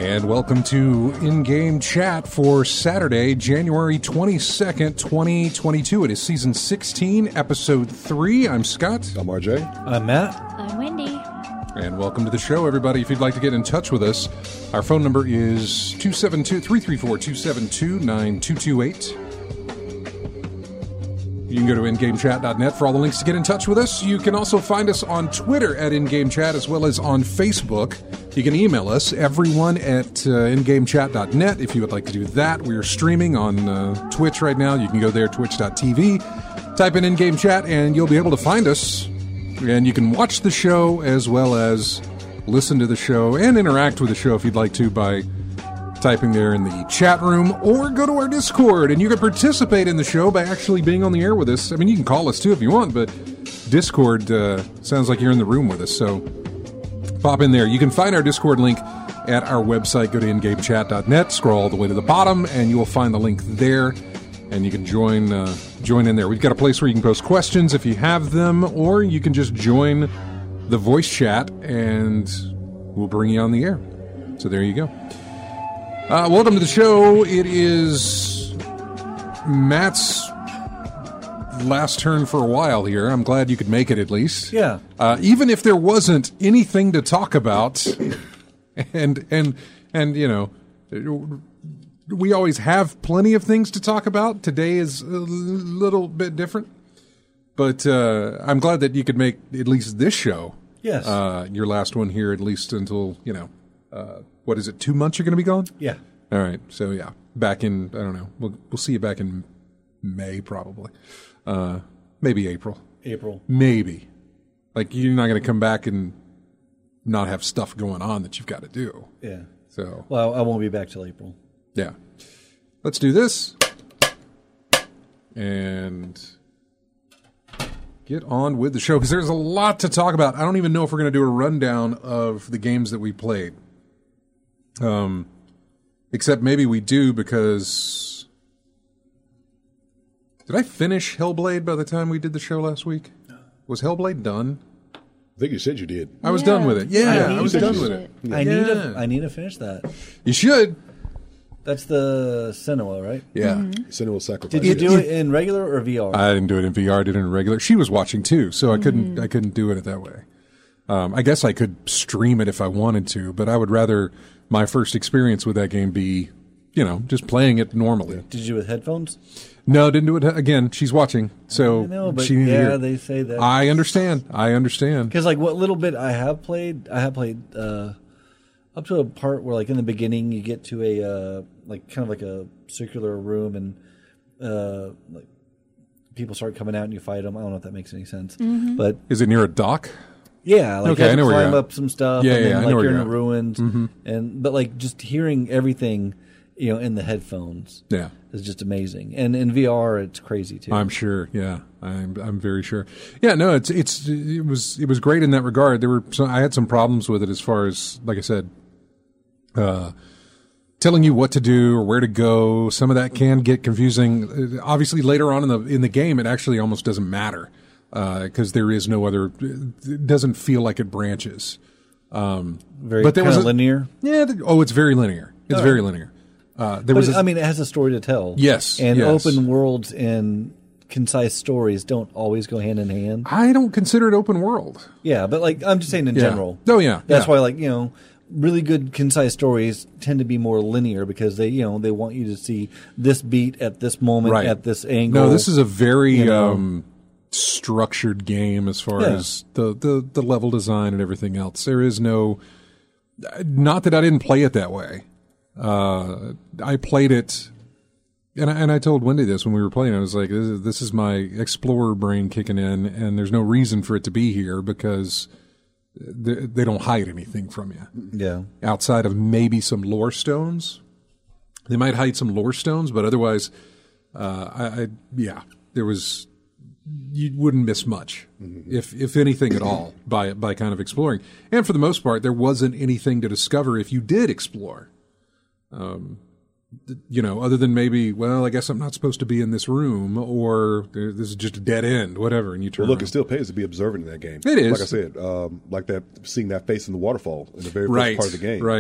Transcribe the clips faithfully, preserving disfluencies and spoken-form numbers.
And welcome to In-Game Chat for Saturday, January twenty-second, twenty twenty-two. It is Season sixteen, Episode three. I'm Scott. I'm R J. I'm Matt. I'm Wendy. And welcome to the show, everybody. If you'd like to get in touch with us, our phone number is two seven two, three three four, two seven two, nine two two eight. You can go to in game chat dot net for all the links to get in touch with us. You can also find us on Twitter at InGameChat as well as on Facebook. You can email us, everyone at uh, in game chat dot net if you would like to do that. We are streaming on uh, Twitch right now. You can go there, twitch dot t v, type in In-Game Chat, and you'll be able to find us. And you can watch the show as well as listen to the show and interact with the show if you'd like to by typing there in the chat room, or go to our Discord and you can participate in the show by actually being on the air with us. I mean, you can call us too if you want, but Discord uh, sounds like you're in the room with us, so pop in there. You can find our Discord link at our website. Go to in game chat dot net, scroll all the way to the bottom, and you will find the link there, and you can join uh, join in there. We've got a place where you can post questions if you have them, or you can just join the voice chat, and we'll bring you on the air. So there you go. Uh, welcome to the show. It is Matt's last turn for a while here. I'm glad you could make it at least. Yeah. Uh, even if there wasn't anything to talk about, and and and you know, we always have plenty of things to talk about. Today is a little bit different, but uh, I'm glad that you could make at least this show. Yes. Uh, your last one here, at least until you know. Uh, What is it, two months you're going to be gone? Yeah. All right. So, yeah, back in, I don't know, we'll, we'll see you back in May probably. Uh, maybe April. April. Maybe. Like, you're not going to come back and not have stuff going on that you've got to do. Yeah. So. Well, I won't be back till April. Yeah. Let's do this. And get on with the show, because there's a lot to talk about. I don't even know if we're going to do a rundown of the games that we played. Um, except maybe we do, because did I finish Hellblade by the time we did the show last week? Was Hellblade done? I think you said you did. I was Yeah. done with it. Yeah, I I was need to done finish with it. it. I Yeah. need to. I need to finish that. You should. That's the Senua, right? Yeah. Mm-hmm. Senua Sacrifice. Did you It- do it- it in regular or V R? I didn't do it in V R. I did it in regular. She was watching too, so I couldn't. I couldn't do it that way. Um, I guess I could stream it if I wanted to, but I would rather my first experience with that game be, you know, just playing it normally. Did you do it with headphones? No, didn't do it again. She's watching, so I know, but she needed to yeah, hear. they say that. I understand. I understand. Because like what little bit I have played, I have played uh, up to a part where like in the beginning you get to a uh, like kind of like a circular room and uh, like people start coming out and you fight them. I don't know if that makes any sense, Mm-hmm. but Is it near a dock? yeah, like Okay, you I have know to where you're climb at. up some stuff. Yeah, and yeah, then, I know like where you're in you're the at. ruins, Mhm. and but like just hearing everything, you know, in the headphones Yeah, is just amazing. And in V R, it's crazy too. I'm sure. Yeah, I'm. I'm very sure. Yeah, no, it's it's it was it was great in that regard. There were some, I had some problems with it as far as, like I said, uh, telling you what to do or where to go. Some of that can get confusing. Uh, Obviously, later on in the in the game, it actually almost doesn't matter because uh, there is no other. It doesn't feel like it branches. Um, Very but there kind was of a- linear. Yeah. th- Oh, it's very linear. It's Oh. very linear. Uh, there But was. it- a- I mean, it has a story to tell. Yes, and yes. open worlds and concise stories don't always go hand in hand. I don't consider it open world. Yeah, but like I'm just saying in Yeah. general. Oh yeah. That's yeah. why, like, you know, really good concise stories tend to be more linear because they, you know, they want you to see this beat at this moment Right. at this angle. No, this is a very you know. um, structured game as far Yeah. as the, the, the level design and everything else. There is no, not that I didn't play it that way. Uh, I played it, and I, and I told Wendy this when we were playing. I was like, this is, this is my explorer brain kicking in, and there's no reason for it to be here because they, they don't hide anything from you. yeah. Outside of maybe some lore stones. They might hide some lore stones, but otherwise, uh, I, I yeah, there was, you wouldn't miss much, mm-hmm. if if anything at all, by by kind of exploring. And for the most part, there wasn't anything to discover if you did explore. Um, th- you know, other than maybe, well, I guess I'm not supposed to be in this room, or there- this is just a dead end, whatever, and you turn Well, look, around. it still pays to be observant in that game. It is. Like I said, um, like that, seeing that face in the waterfall in the very first right, part of the game. right.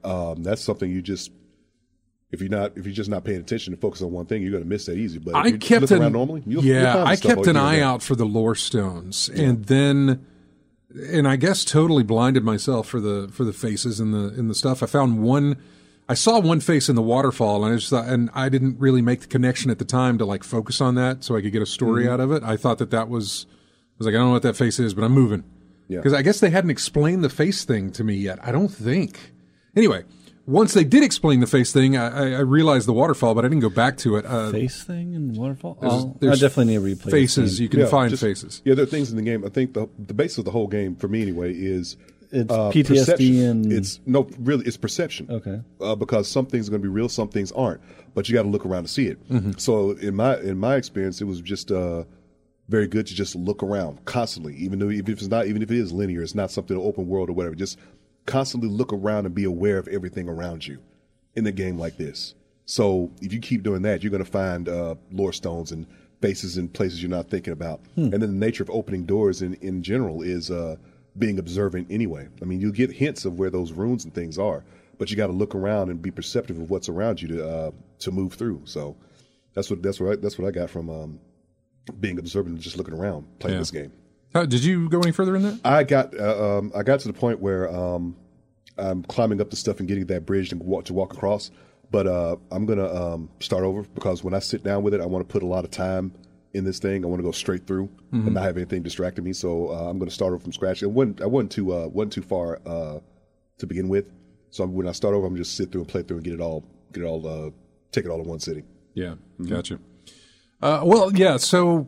um, that's something you just if you're not if you're just not paying attention and focus on one thing, you're going to miss that easy. But I if you kept look an, around normally, you'll, yeah, you'll find I stuff kept an here and eye there. out for the lore stones, yeah. and then, and I guess totally blinded myself for the for the faces and the in the stuff. I found one, I saw one face in the waterfall, and I just thought, and I didn't really make the connection at the time to like focus on that, so I could get a story Mm-hmm. out of it. I thought that that was, I was like, I don't know what that face is, but I'm moving because Yeah. I guess they hadn't explained the face thing to me yet. I don't think. Anyway. Once they did explain the face thing, I, I realized the waterfall, but I didn't go back to it. Uh, Face thing and waterfall. There's- Oh, there's I definitely need to replay. faces. this game. You can Yeah, find just- faces. Yeah, there are things in the game. I think the the base of the whole game, for me anyway, is It's uh, P T S D perception. and It's no, really, it's perception. Okay. uh, because some things are going to be real, some things aren't. But you got to look around to see it. Mm-hmm. So in my in my experience, it was just uh, very good to just look around constantly, even though even if it's not, even if it is linear, it's not something open world or whatever. Just constantly look around and be aware of everything around you in a game like this. So if you keep doing that, you're going to find uh, lore stones and faces in places you're not thinking about. Hmm. And then the nature of opening doors in, in general is uh, being observant anyway. I mean, you get hints of where those runes and things are, but you got to look around and be perceptive of what's around you to uh, to move through. So that's what that's what I, that's what I got from um, being observant and just looking around playing Yeah. this game. How, did you go any further in that? I got uh, um, I got to the point where um, I'm climbing up the stuff and getting that bridge and walk to walk across. But uh, I'm gonna um, start over because when I sit down with it, I want to put a lot of time in this thing. I want to go straight through Mm-hmm. and not have anything distracting me. So uh, I'm gonna start over from scratch. It wasn't I wasn't too uh, wasn't too far uh, to begin with. So when I start over, I'm just sit through and play through and get it all get it all uh, take it all in one sitting. Yeah, gotcha. Uh, well, yeah, so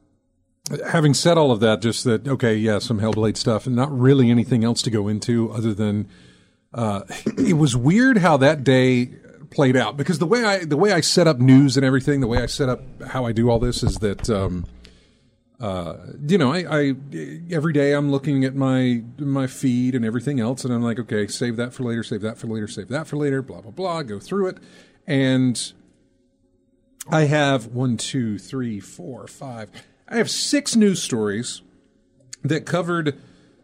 having said all of that, just that, okay, yeah, some Hellblade stuff and not really anything else to go into other than uh, it was weird how that day played out because the way I the way I set up news and everything, the way I set up how I do all this is that um, uh, you know, I, I every day I'm looking at my my feed and everything else, and I'm like, okay, save that for later, save that for later, save that for later, blah blah blah, go through it, and I have one, two, three, four, five. I have six news stories that covered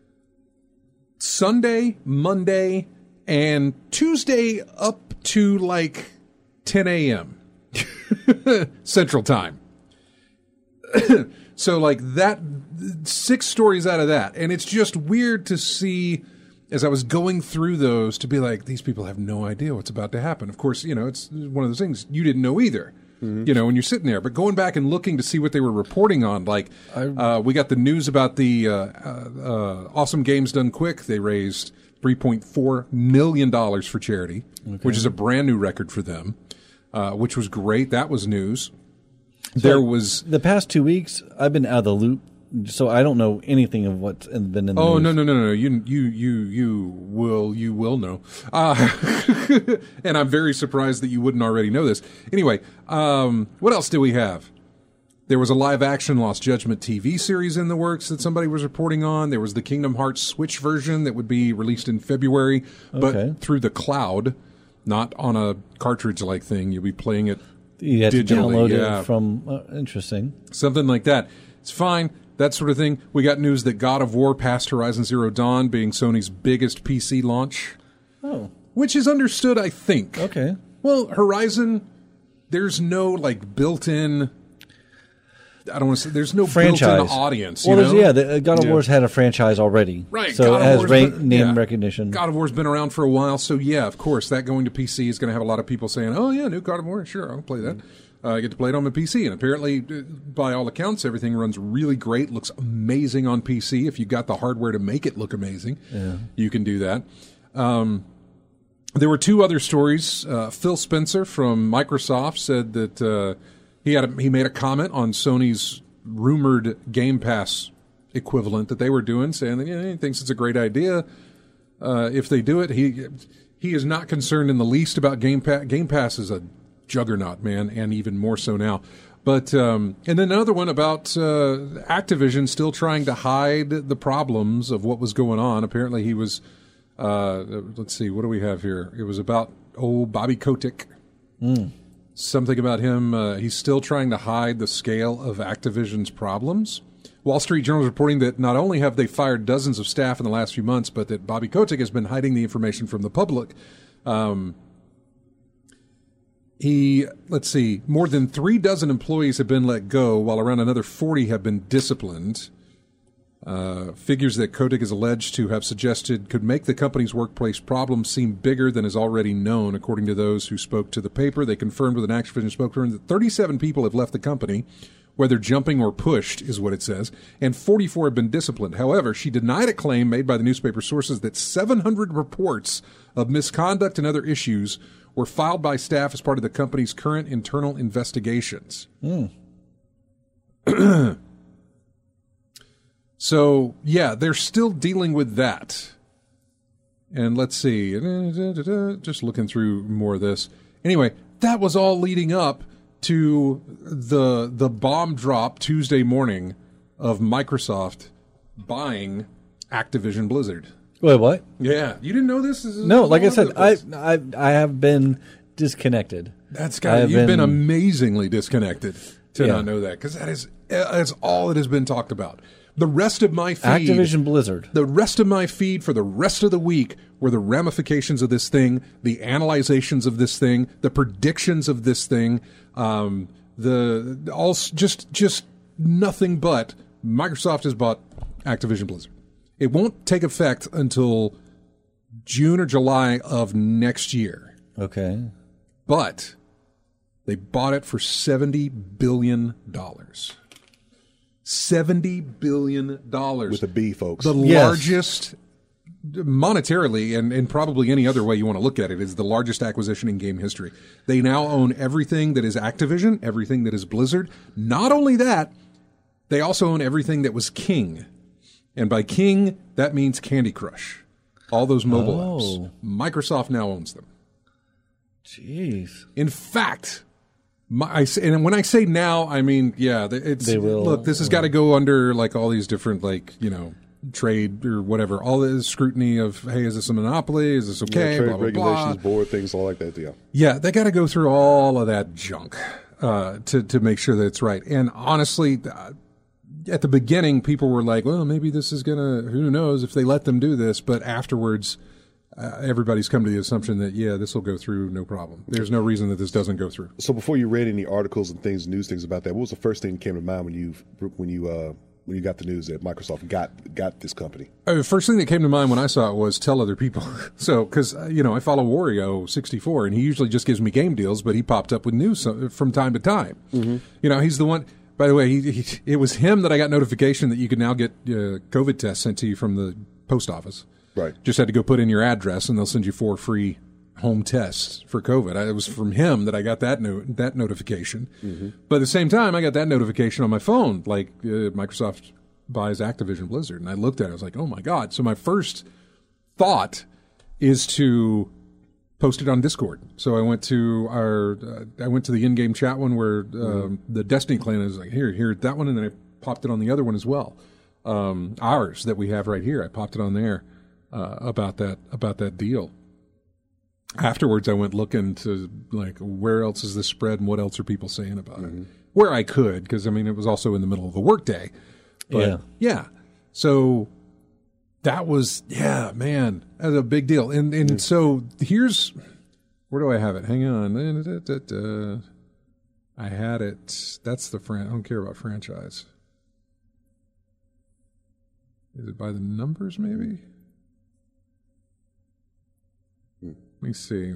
Sunday, Monday, and Tuesday up to like ten a.m. Central Time. So like that, six stories out of that. And it's just weird to see as I was going through those to be like, these people have no idea what's about to happen. Of course, you know, it's one of those things you didn't know either. Mm-hmm. You know, when you're sitting there, but going back and looking to see what they were reporting on, like uh, we got the news about the uh, uh, uh, Awesome Games Done Quick. They raised three point four million dollars for charity, okay. which is a brand new record for them, uh, which was great. That was news. So there was the past two weeks. I've been out of the loop, so I don't know anything of what's been in the oh news. no no no no you you you you will you will know, uh, and I'm very surprised that you wouldn't already know this. Anyway, um, what else do we have? There was a live action Lost Judgment T V series in the works that somebody was reporting on. There was the Kingdom Hearts Switch version that would be released in February, but Okay. through the cloud, not on a cartridge like thing. You'll be playing it You have to digitally, download yeah. it from. Uh, interesting. Something like that. It's fine. That sort of thing. We got news that God of War passed Horizon Zero Dawn, being Sony's biggest P C launch, Oh, which is understood, I think. okay. Well, Horizon, there's no like built-in. I don't want to say there's no Franchise built-in audience. You Well, there's, know? yeah, the, uh, God of Yeah. War's had a franchise already, Right. So God it of has War's rank, been- name yeah. recognition. God of War's been around for a while, so yeah, of course, that going to P C is going to have a lot of people saying, "Oh yeah, new God of War, sure, I'll play that." Uh, I get to play it on my P C, and apparently, uh, by all accounts, everything runs really great, looks amazing on P C. If you got the hardware to make it look amazing, Yeah. you can do that. Um, there were two other stories. Uh, Phil Spencer from Microsoft said that uh, he had a, he made a comment on Sony's rumored Game Pass equivalent that they were doing, saying that yeah, he thinks it's a great idea. Uh, if they do it, he he is not concerned in the least about Game Pass. Game Pass is a juggernaut, man, and even more so now. But um, and then another one about uh, Activision still trying to hide the problems of what was going on. Apparently, he was. Uh, let's see, what do we have here? It was about old Bobby Kotick. Mm. Something about him. Uh, he's still trying to hide the scale of Activision's problems. Wall Street Journal is reporting that not only have they fired dozens of staff in the last few months, but that Bobby Kotick has been hiding the information from the public Um, he, let's see, more than three dozen employees have been let go, while around another forty have been disciplined. Uh, figures that Kotick is alleged to have suggested could make the company's workplace problems seem bigger than is already known. According to those who spoke to the paper, they confirmed with an Activision spokesperson that thirty-seven people have left the company, whether jumping or pushed, is what it says, and forty-four have been disciplined. However, she denied a claim made by the newspaper sources that seven hundred reports of misconduct and other issues were filed by staff as part of the company's current internal investigations. Mm. So, yeah, they're still dealing with that. And let's see. Just looking through more of this. Anyway, that was all leading up to the the bomb drop Tuesday morning of Microsoft buying Activision Blizzard. Wait, what? Yeah. You didn't know this? this is No, like I said, I, I I have been disconnected. That's got You've been, been amazingly disconnected to yeah. not know that, because that is that's all that has been talked about. The rest of my feed, Activision Blizzard. The rest of my feed for the rest of the week were the ramifications of this thing, the analyzations of this thing, the predictions of this thing, um, the all just just nothing but Microsoft has bought Activision Blizzard. It won't take effect until June or July of next year. Okay, but they bought it for seventy billion dollars. seventy billion dollars. With a B, folks. The yes. largest, monetarily, and, and probably any other way you want to look at it, is the largest acquisition in game history. They now own everything that is Activision, everything that is Blizzard. Not only that, they also own everything that was King. And by King, that means Candy Crush. All those mobile oh. apps. Microsoft now owns them. Jeez. In fact... My, I say, and when I say now, I mean, yeah, it's, they will, look, this has got to go under like all these different, like, you know, trade or whatever, all the scrutiny of, hey, is this a monopoly? Is this okay? Yeah, trade blah, blah, regulations, blah. board, things all like that, yeah. Yeah, they got to go through all of that junk uh, to, to make sure that it's right. And honestly, uh, at the beginning, people were like, well, maybe this is going to, who knows if they let them do this. But afterwards, Uh, everybody's come to the assumption that, yeah, this will go through no problem. There's no reason that this doesn't go through. So before you read any articles and things, news things about that, what was the first thing that came to mind when you when you uh, when you got the news that Microsoft got got this company? Uh, first thing that came to mind when I saw it was tell other people. So, because, uh, you know, I follow Wario sixty-four, and he usually just gives me game deals, but he popped up with news from time to time. Mm-hmm. You know, he's the one. By the way, he, he, it was him that I got notification that you could now get uh, COVID tests sent to you from the post office. Right. Just had to go put in your address, and they'll send you four free home tests for COVID. I, it was from him that I got that no, that notification. Mm-hmm. But at the same time, I got that notification on my phone, like uh, Microsoft buys Activision Blizzard. And I looked at it. I was like, oh, my God. So my first thought is to post it on Discord. So I went to our uh, I went to the in-game chat one where um, mm-hmm. the Destiny clan is like, here, here, that one, and then I popped it on the other one as well. Um, ours that we have right here. I popped it on there. Uh, about that about that deal. Afterwards, I went looking to like where else is this spread and what else are people saying about mm-hmm. it. Where I could, because I mean it was also in the middle of the workday. But yeah, yeah. So that was yeah, man, that was a big deal. And and mm-hmm. so here's where do I have it? Hang on, I had it. That's the fran. I don't care about franchise. Is it by the numbers? Maybe. Let me see.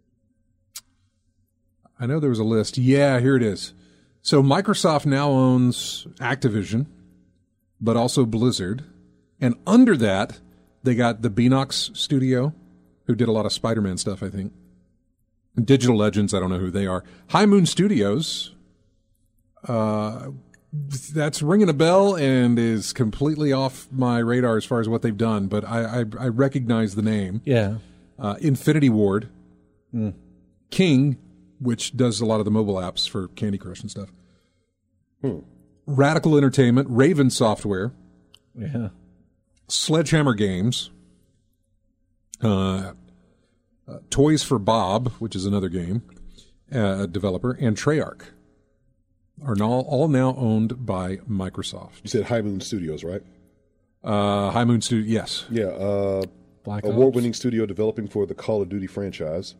I know there was a list. Yeah, here it is. So Microsoft now owns Activision, but also Blizzard. And under that, they got the Beenox studio, who did a lot of Spider-Man stuff, I think. Digital Legends, I don't know who they are. High Moon Studios, uh, that's ringing a bell and is completely off my radar as far as what they've done, but I, I, I recognize the name. Yeah. Uh, Infinity Ward, mm. King, which does a lot of the mobile apps for Candy Crush and stuff. Hmm. Radical Entertainment, Raven Software, yeah, Sledgehammer Games, uh, uh, Toys for Bob, which is another game uh, developer, and Treyarch are now, all now owned by Microsoft. You said High Moon Studios, right? Uh, High Moon Studios, yes. Yeah. Uh, Black Ops. Award-winning studio developing for the Call of Duty franchise.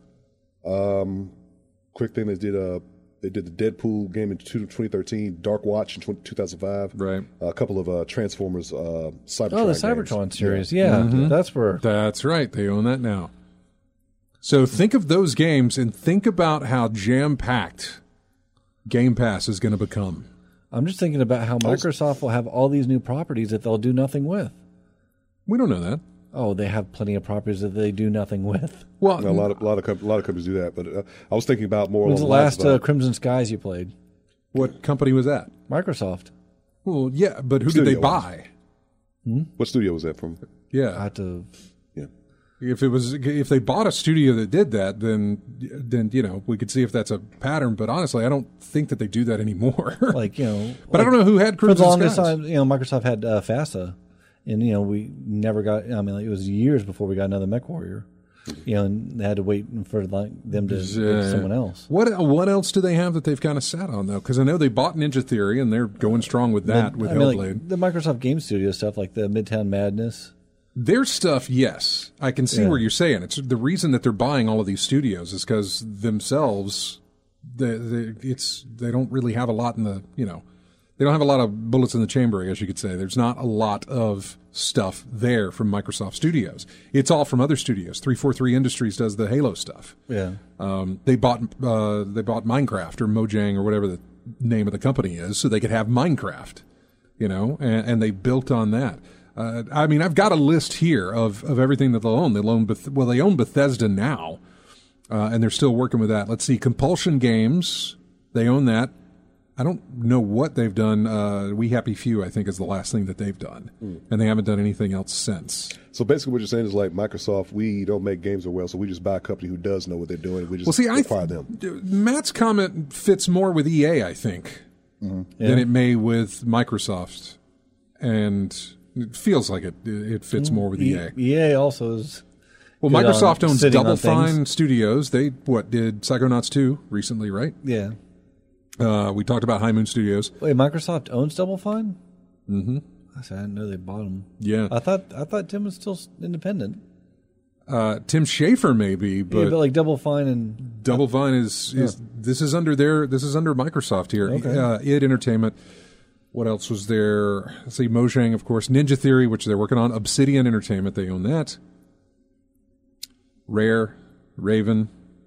Um, quick thing, they did a they did the Deadpool game in twenty thirteen, Dark Watch in two thousand five. Right. Uh, a couple of uh, Transformers uh, Cybertron Oh, the games. Cybertron series. Yeah, yeah mm-hmm. that's where. That's right. They own that now. So think of those games and think about how jam-packed Game Pass is going to become. I'm just thinking about how Microsoft will have all these new properties that they'll do nothing with. We don't know that. Oh, they have plenty of properties that they do nothing with. Well, a lot of a lot of a lot of companies do that, but uh, I was thinking about more. When's the last uh, Crimson Skies you played? What company was that? Microsoft. Well, yeah, but who studio did they buy? Hmm? What studio was that from? Yeah, I had to. Yeah, if it was if they bought a studio that did that, then then you know we could see if that's a pattern. But honestly, I don't think that they do that anymore. Like you know, but like, I don't know who had Crimson for the longest Skies. time. You know, Microsoft had uh, FASA. And, you know, we never got, I mean, like, it was years before we got another MechWarrior. You know, and they had to wait for like them to uh, get someone else. What what else do they have that they've kind of sat on, though? Because I know they bought Ninja Theory, and they're going strong with that, the, with I mean, Hellblade. Like, the Microsoft Game Studio stuff, like the Midtown Madness. Their stuff, yes. I can see yeah. where you're saying. It's the reason that they're buying all of these studios is because themselves, they, they, it's they don't really have a lot in the, you know, they don't have a lot of bullets in the chamber, I guess you could say. There's not a lot of stuff there from Microsoft Studios. It's all from other studios. three forty-three Industries does the Halo stuff. Yeah. Um, they bought uh, they bought Minecraft or Mojang or whatever the name of the company is, so they could have Minecraft, you know, and, and they built on that. Uh, I mean, I've got a list here of, of everything that they'll own. They'll own Beth- well, they own Bethesda now, uh, and they're still working with that. Let's see, Compulsion Games, they own that. I don't know what they've done. Uh, We Happy Few, I think, is the last thing that they've done. Mm. And they haven't done anything else since. So basically what you're saying is like Microsoft, we don't make games that well, so we just buy a company who does know what they're doing. We just well, see, acquire I th- them. Matt's comment fits more with E A, I think, mm-hmm. yeah. than it may with Microsoft. And it feels like it it fits mm. more with e- EA. E A also is... Well, Microsoft owns Double Fine Studios. They, what, did Psychonauts two recently, right? Yeah. Uh, we talked about High Moon Studios. Wait, Microsoft owns Double Fine? Mm-hmm. I said I didn't know they bought them. Yeah, I thought I thought Tim was still independent. Uh, Tim Schafer maybe, but, yeah, but like Double Fine and Double Fine is, is yeah. this is under their this is under Microsoft here. Okay. Uh, id Entertainment. What else was there? Let's see, Mojang, of course, Ninja Theory, which they're working on. Obsidian Entertainment, they own that. Rare, Raven,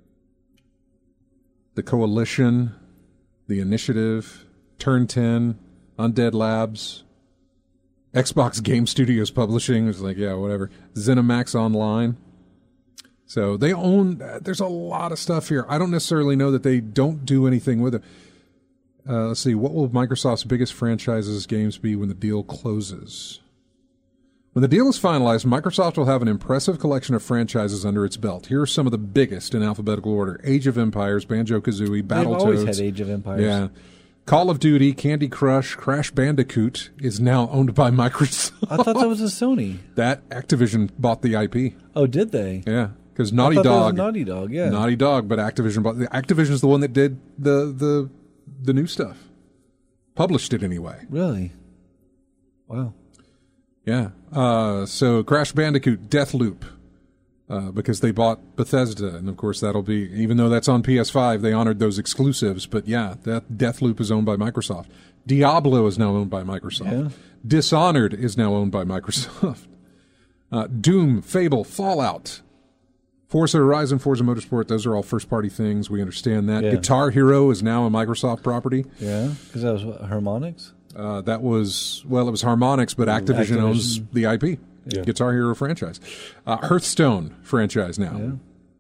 the Coalition, the Initiative, Turn ten, Undead Labs, Xbox Game Studios Publishing. It's like, yeah, whatever. ZeniMax Online. So they own, there's a lot of stuff here. I don't necessarily know that they don't do anything with it. Uh, let's see, what will Microsoft's biggest franchises games be when the deal closes? When the deal is finalized, Microsoft will have an impressive collection of franchises under its belt. Here are some of the biggest in alphabetical order. Age of Empires, Banjo-Kazooie, Battletoads. They've always had Age of Empires. Yeah. Call of Duty, Candy Crush, Crash Bandicoot is now owned by Microsoft. I thought that was a Sony. That Activision bought the I P. Oh, did they? Yeah, because Naughty I thought Dog. That was Naughty Dog, yeah. Naughty Dog, but Activision bought. The Activision's the one that did the the the new stuff. Published it anyway. Really? Wow. Yeah. Uh, so Crash Bandicoot, Deathloop, uh, because they bought Bethesda, and of course that'll be, even though that's on P S five, they honored those exclusives. But yeah, that Deathloop is owned by Microsoft. Diablo is now owned by Microsoft. Yeah. Dishonored is now owned by Microsoft. Uh, Doom, Fable, Fallout, Forza Horizon, Forza Motorsport, those are all first-party things. We understand that. Yeah. Guitar Hero is now a Microsoft property. Yeah, because that was what, Harmonix? Uh, that was, well, it was Harmonix, but Activision, Activision. owns the I P. Yeah. Guitar Hero franchise. Uh, Hearthstone franchise now. Yeah.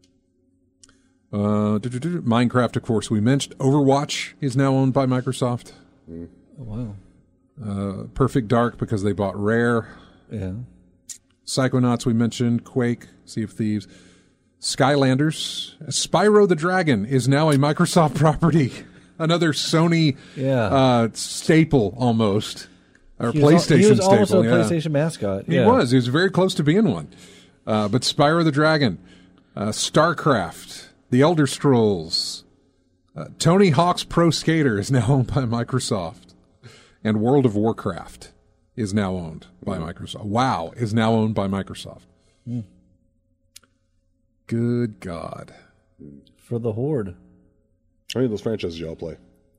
Uh, Minecraft, of course, we mentioned. Overwatch is now owned by Microsoft. Mm. Oh, wow. Uh, Perfect Dark, because they bought Rare. Yeah. Psychonauts, we mentioned. Quake, Sea of Thieves. Skylanders. Spyro the Dragon is now a Microsoft property. Another Sony yeah. uh, staple, almost. Or he PlayStation was, staple. He was also a yeah. PlayStation mascot. He yeah. was. He was very close to being one. Uh, but Spyro the Dragon, uh, StarCraft, The Elder Scrolls, uh, Tony Hawk's Pro Skater is now owned by Microsoft. And World of Warcraft is now owned by Microsoft. WoW is now owned by Microsoft. Mm. Good God. For the Horde. How many of those franchises y'all play?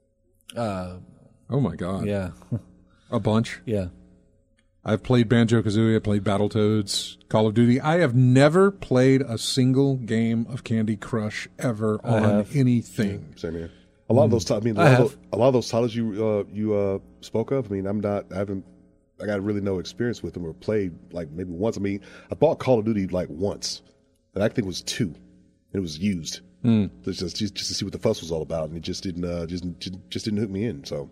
Uh, Oh, my God. yeah. A bunch. yeah. I've played Banjo-Kazooie. I played Battletoads, Call of Duty. I have never played a single game of Candy Crush ever I on have. anything. Same here. A lot of those, ti- I mean, a I lot, of have. those, a lot of those titles you uh, you uh, spoke of. I mean, I'm not, I haven't, I got really no experience with them or played like maybe once. I mean, I bought Call of Duty like once, and I think it was two, and it was used. Mm. Just, just just to see what the fuss was all about, and it just didn't uh, just just just didn't hook me in. So,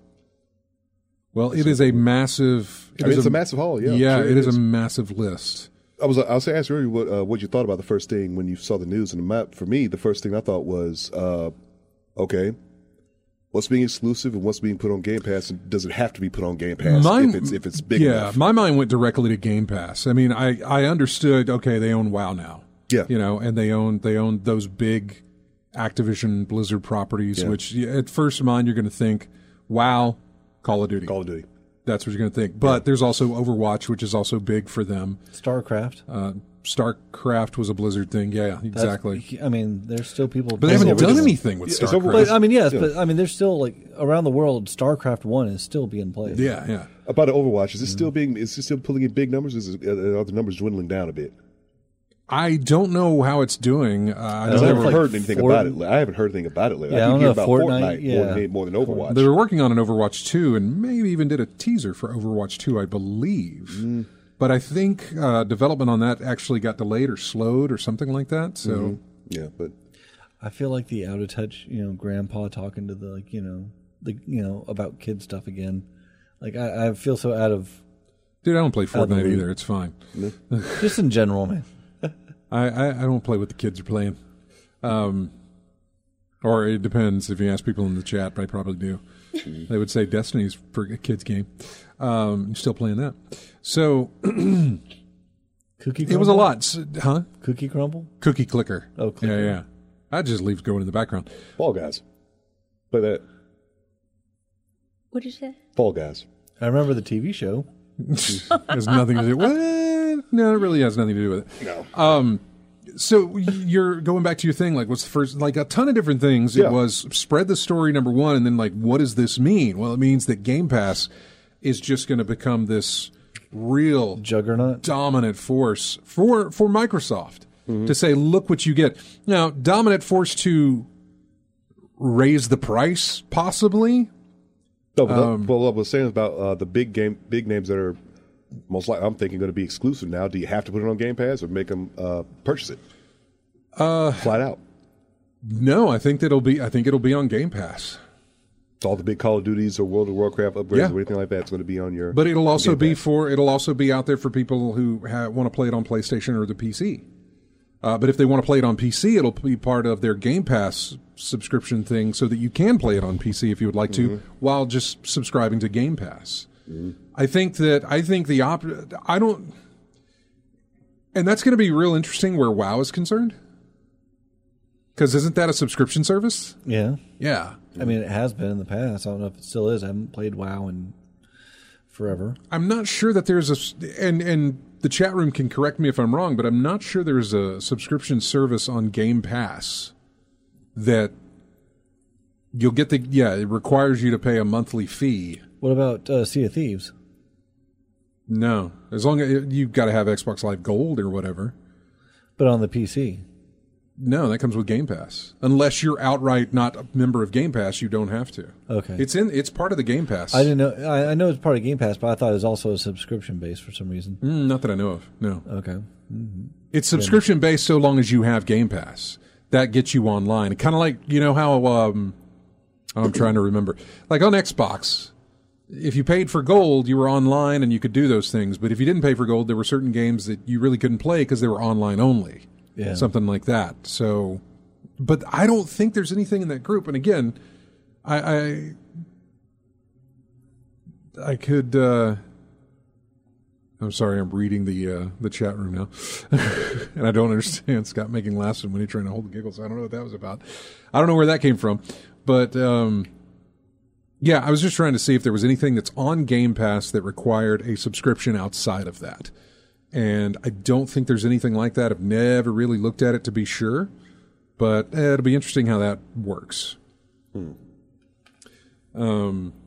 Well, it is a massive. It I mean, is it's a, massive haul. Yeah, Yeah, sure it is a massive list. I was I was asked earlier what uh, what you thought about the first thing when you saw the news and the map. For me, the first thing I thought was, uh, okay, what's being exclusive and what's being put on Game Pass, and does it have to be put on Game Pass Mine- if it's if it's big yeah, enough? my mind went directly to Game Pass. I mean, I, I understood. Okay, they own WoW now. Yeah. you know, and they own they own those big Activision Blizzard properties. Yeah. Which yeah, at first mind you're going to think, WoW, Call of Duty. Call of Duty. That's what you're going to think. But there's also Overwatch, which is also big for them. StarCraft. Uh, StarCraft was a Blizzard thing. Yeah, That's- exactly. I mean, there's still people. But they haven't over- done it's- anything with it's StarCraft. over- But I mean, yes, Yeah. but I mean, there's still like around the world, StarCraft One is still being played. yeah, yeah. About the Overwatch, is it still being? Is it still pulling in big numbers? Is it, are the numbers dwindling down a bit? I don't know how it's doing. Uh, I I know Because I know haven't like heard anything Fort- about it. I haven't heard anything about it lately. Yeah, I I don't keep hearing know, about Fortnite, Fortnite, yeah. more, than, more than Overwatch. They were working on an Overwatch two and maybe even did a teaser for Overwatch two, I believe. Mm. But I think uh, development on that actually got delayed or slowed or something like that. So Mm-hmm. yeah, but I feel like the out of touch, you know, grandpa talking to the like, you know, the you know about kid stuff again. Like I, I feel so out of dude, I don't play Out of the Fortnite loop. either. It's fine. just in general, man. I, I, I don't play what the kids are playing. Um, or it depends. If you ask people in the chat, I probably do. They would say Destiny's for a kid's game. Um, I'm still playing that. So Cookie. it was a Crumble? lot, S- huh? Cookie Crumble. Cookie clicker. Oh, clicker. Yeah, yeah. I just leave it going in the background. Fall Guys, play that. What did you say? Fall Guys. I remember the T V show. Has nothing to do. Well, no, it really has nothing to do with it. No. So you're going back to your thing. Like, what's the first? Like a ton of different things. Yeah. It was spread the story number one, and then like, what does this mean? Well, it means that Game Pass is just going to become this real Juggernaut. dominant force for for Microsoft to say, look what you get. Now, dominant force to raise the price, possibly. No, but Um, that- well, what I was saying about uh, the big game, big names that are most likely, I'm thinking, going to be exclusive now. Do you have to put it on Game Pass or make them uh, purchase it? Uh, Flat out. No, I think that'll be. I think it'll be on Game Pass. All the big Call of Duties or World of Warcraft upgrades Yeah. or anything like that is going to be on your. But it'll also Game be Pass. for it'll also be out there for people who ha- want to play it on PlayStation or the P C. Uh, but if they want to play it on P C, it'll be part of their Game Pass subscription thing, so that you can play it on P C if you would like to, while just subscribing to Game Pass. I think that I think the op- I don't, and that's going to be real interesting where WoW is concerned, because isn't that a subscription service? Yeah. Yeah. I mean, it has been in the past. I don't know if it still is. I haven't played WoW in forever. I'm not sure that there's a and and the chat room can correct me if I'm wrong, but I'm not sure there's a subscription service on Game Pass that you'll get the yeah, it requires you to pay a monthly fee. What about uh, Sea of Thieves? No, as long as you've got to have Xbox Live Gold or whatever. But on the P C. No, that comes with Game Pass. Unless you're outright not a member of Game Pass, you don't have to. Okay. It's in it's part of the Game Pass. I didn't know. I, I know it's part of Game Pass, but I thought it was also a subscription base for some reason. Mm, not that I know of. No. Okay. It's subscription based so long as you have Game Pass. That gets you online. Kind of like, you know how um, I'm trying to remember. Like on Xbox, if you paid for gold, you were online and you could do those things. But if you didn't pay for gold, there were certain games that you really couldn't play because they were online only. Yeah. Something like that. So, but I don't think there's anything in that group. And again, I I, I could. Uh, I'm sorry, I'm reading the uh, the chat room now, and I don't understand Scott making laughs when he's trying to hold the giggles. I don't know what that was about. I don't know where that came from, but um, yeah, I was just trying to see if there was anything that's on Game Pass that required a subscription outside of that. And I don't think there's anything like that. I've never really looked at it to be sure. But eh, it'll be interesting how that works. Hmm. Um,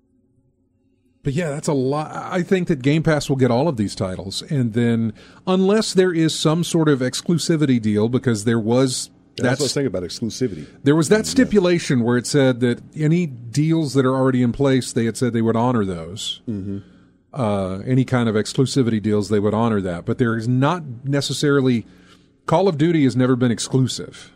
but yeah, that's a lot. I think that Game Pass will get all of these titles. And then, unless there is some sort of exclusivity deal, because there was... Yeah, that's what I was thinking about exclusivity. There was that stipulation where it said that any deals that are already in place, they had said they would honor those. Mm-hmm. Uh, any kind of exclusivity deals, they would honor that. But there is not necessarily... Call of Duty has never been exclusive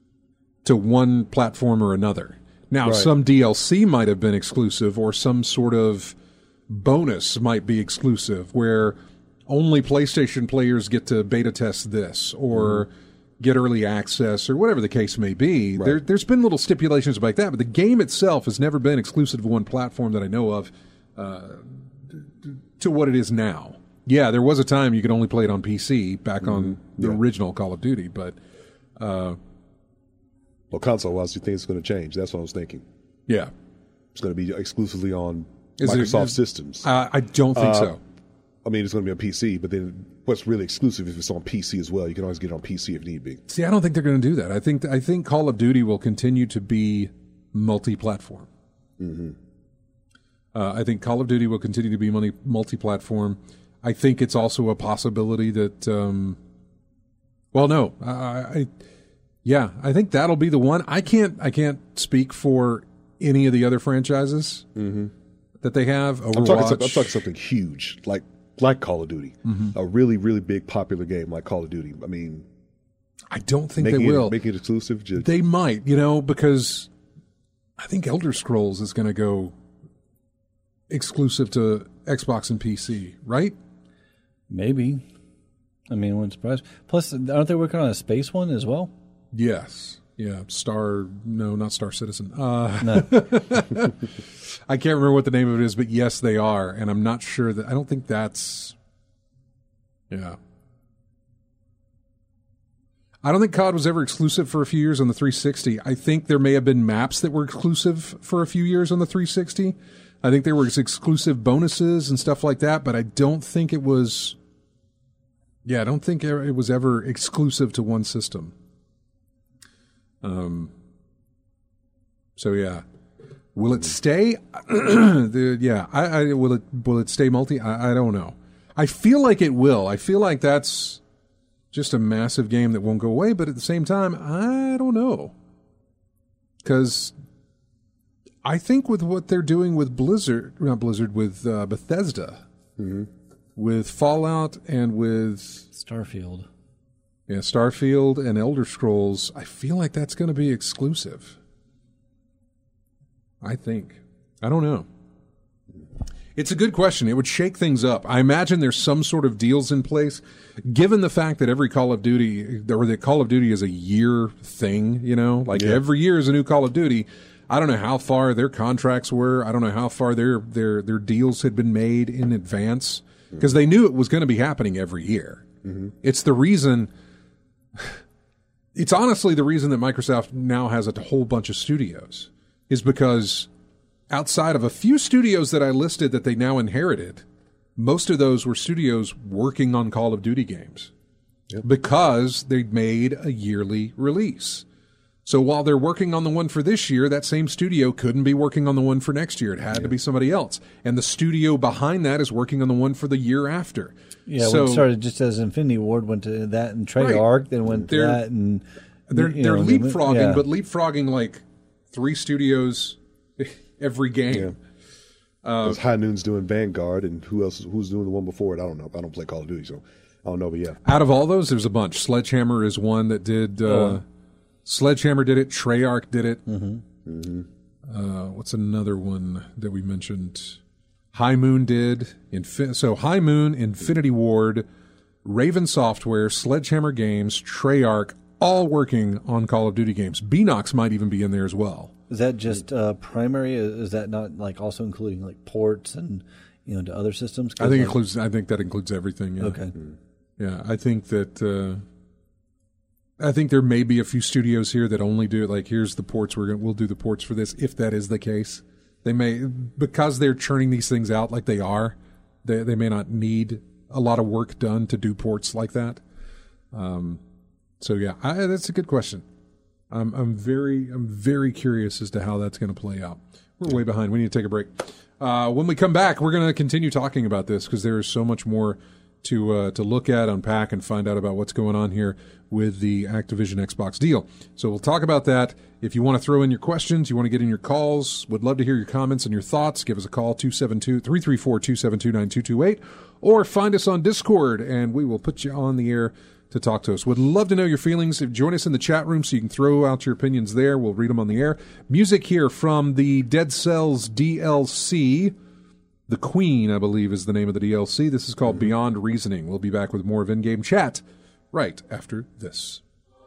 to one platform or another. Now, right. some D L C might have been exclusive, or some sort of bonus might be exclusive, where only PlayStation players get to beta test this, or... Mm-hmm. get early access, or whatever the case may be. Right. There, there's been little stipulations like that, but the game itself has never been exclusive to one platform that I know of uh, to what it is now. Yeah, there was a time you could only play it on P C back mm-hmm. on the yeah. original Call of Duty, but... Uh, well, console-wise, you think it's going to change? That's what I was thinking. Yeah. It's going to be exclusively on is Microsoft it, is, systems. Uh, I don't think uh, so. I mean, it's going to be on P C, but then what's really exclusive if it's on P C as well? You can always get it on P C if need be. See, I don't think they're going to do that. I think I think Call of Duty will continue to be multi-platform. Mm-hmm. Uh, I think Call of Duty will continue to be multi- multi-platform. I think it's also a possibility that, um, well, no, I, I, yeah, I think that'll be the one. I can't, I can't speak for any of the other franchises mm-hmm. that they have. Overwatch. I'm talking, I'm talking something huge, like. Like Call of Duty, mm-hmm. a really, really big popular game like Call of Duty. I mean, I don't think they it, will make it exclusive. Just... They might, you know, because I think Elder Scrolls is going to go exclusive to Xbox and P C, right? Maybe. I mean, I wouldn't surprise. Plus, aren't they working on a space one as well? Yes. Yeah. Star. No, not Star Citizen. Uh, no. I can't remember what the name of it is, but yes, they are. And I'm not sure that, I don't think that's, yeah. I don't think C O D was ever exclusive for a few years on the three sixty. I think there may have been maps that were exclusive for a few years on the three sixty. I think there were exclusive bonuses and stuff like that, but I don't think it was, yeah, I don't think it was ever exclusive to one system. Um. So, yeah. Will it stay? the, yeah, I, I, will it will it stay multi? I, I don't know. I feel like it will. I feel like that's just a massive game that won't go away, but at the same time, I don't know. Because I think with what they're doing with Blizzard, not Blizzard, with uh, Bethesda, mm-hmm. with Fallout and with... Starfield. Yeah, Starfield and Elder Scrolls, I feel like that's going to be exclusive. I think. I don't know. It's a good question. It would shake things up. I imagine there's some sort of deals in place, given the fact that every Call of Duty, or that Call of Duty is a year thing, you know? Like yeah. every year is a new Call of Duty. I don't know how far their contracts were. I don't know how far their their, their deals had been made in advance, because mm-hmm. they knew it was going to be happening every year. Mm-hmm. It's the reason... It's honestly the reason that Microsoft now has a whole bunch of studios. Is because outside of a few studios that I listed that they now inherited, most of those were studios working on Call of Duty games yep. because they made a yearly release. So while they're working on the one for this year, that same studio couldn't be working on the one for next year. It had yep. to be somebody else. And the studio behind that is working on the one for the year after. Yeah, so, it started just as Infinity Ward went to that and Treyarch, right. then went to they're, that. and They're, they're know, leapfrogging, yeah. but leapfrogging like... Three studios every game. Yeah. Uh, High Noon's doing Vanguard, and who else? Who's doing the one before it? I don't know. I don't play Call of Duty, so I don't know. But yeah, out of all those, there's a bunch. Sledgehammer is one that did. Uh, oh. Sledgehammer did it. Treyarch did it. Mm-hmm. Mm-hmm. Uh, what's another one that we mentioned? High Moon did. Infin- so High Moon, Infinity Ward, Raven Software, Sledgehammer Games, Treyarch. All working on Call of Duty games. Beenox might even be in there as well. Is that just uh, primary? Is that not like also including like ports and you know to other systems? I think like, includes. I think that includes everything. Yeah. Okay. Yeah, I think that. Uh, I think there may be a few studios here that only do it. Like, here's the ports. We're gonna we'll do the ports for this. If that is the case, they may because they're churning these things out like they are. They they may not need a lot of work done to do ports like that. Um, so yeah, I, that's a good question. I'm I'm very I'm very curious as to how that's going to play out. We're way behind. We need to take a break. Uh, when we come back, we're going to continue talking about this because there is so much more to uh, to look at, unpack, and find out about what's going on here with the Activision Xbox deal. So we'll talk about that. If you want to throw in your questions, you want to get in your calls, would love to hear your comments and your thoughts, give us a call, two seven two, three three four, two seven two, nine two two eight, or find us on Discord, and we will put you on the air to talk to us. Would love to know your feelings. Join us in the chat room so you can throw out your opinions there. We'll read them on the air. Music here from the Dead Cells D L C. The Queen, I believe, is the name of the D L C. This is called Beyond Reasoning. We'll be back with more of In-Game Chat right after this.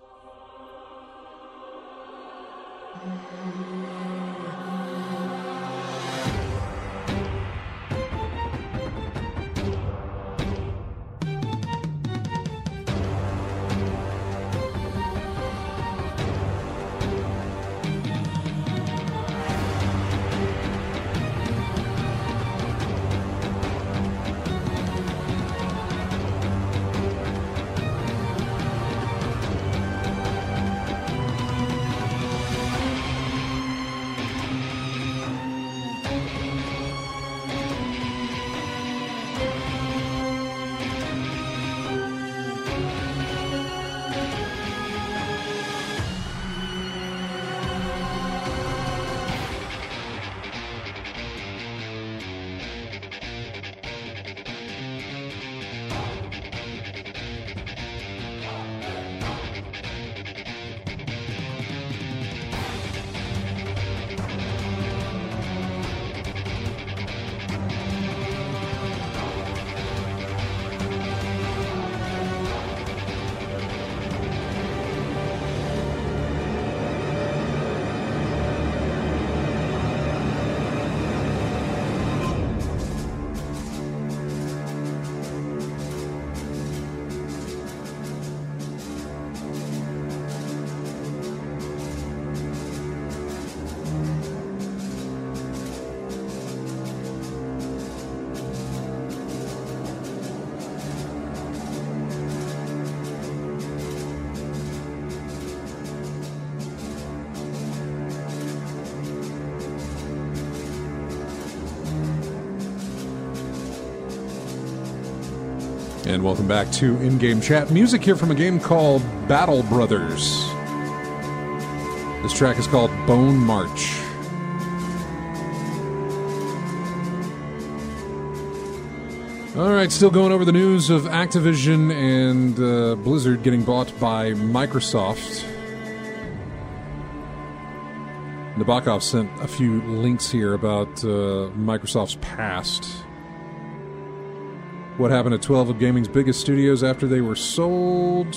And welcome back to In-Game Chat. Music here from a game called Battle Brothers. This track is called Bone March. All right, still going over the news of Activision and uh, Blizzard getting bought by Microsoft. Nabokov sent a few links here about uh, Microsoft's past. What happened to twelve of gaming's biggest studios after they were sold?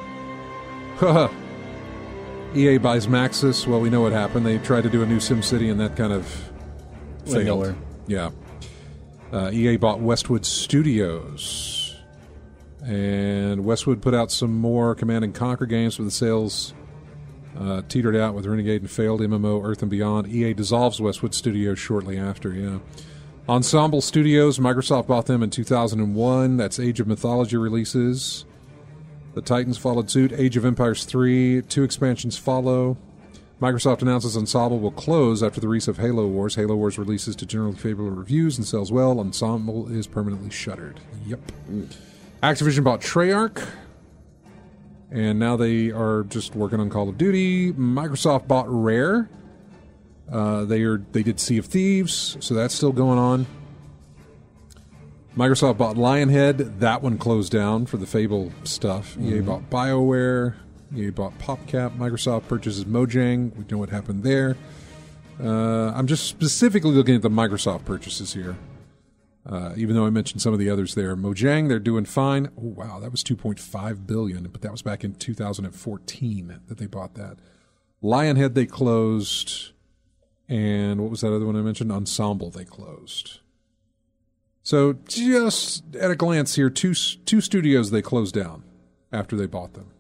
E A buys Maxis. Well, we know what happened. They tried to do a new SimCity, and that kind of failed. Nowhere. Yeah. Uh, E A bought Westwood Studios. And Westwood put out some more Command and Conquer games, but the sales uh, teetered out with Renegade and failed M M O Earth and Beyond. E A dissolves Westwood Studios shortly after, yeah. Ensemble Studios, Microsoft bought them in two thousand one. That's Age of Mythology releases. The Titans followed suit. Age of Empires three. Two expansions follow. Microsoft announces Ensemble will close after the release of Halo Wars. Halo Wars releases to generally favorable reviews and sells well. Ensemble is permanently shuttered. Yep. Mm. Activision bought Treyarch. And now they are just working on Call of Duty. Microsoft bought Rare. Uh, they are they did Sea of Thieves, so that's still going on. Microsoft bought Lionhead. That one closed down for the Fable stuff. Mm-hmm. E A bought BioWare. E A bought PopCap. Microsoft purchases Mojang. We know what happened there. Uh, I'm just specifically looking at the Microsoft purchases here. Uh, even though I mentioned some of the others there. Mojang, they're doing fine. Oh, wow, that was two point five billion dollars, but that was back in two thousand fourteen that they bought that. Lionhead, they closed. And what was that other one I mentioned? Ensemble, they closed. So just at a glance here, two two studios they closed down after they bought them.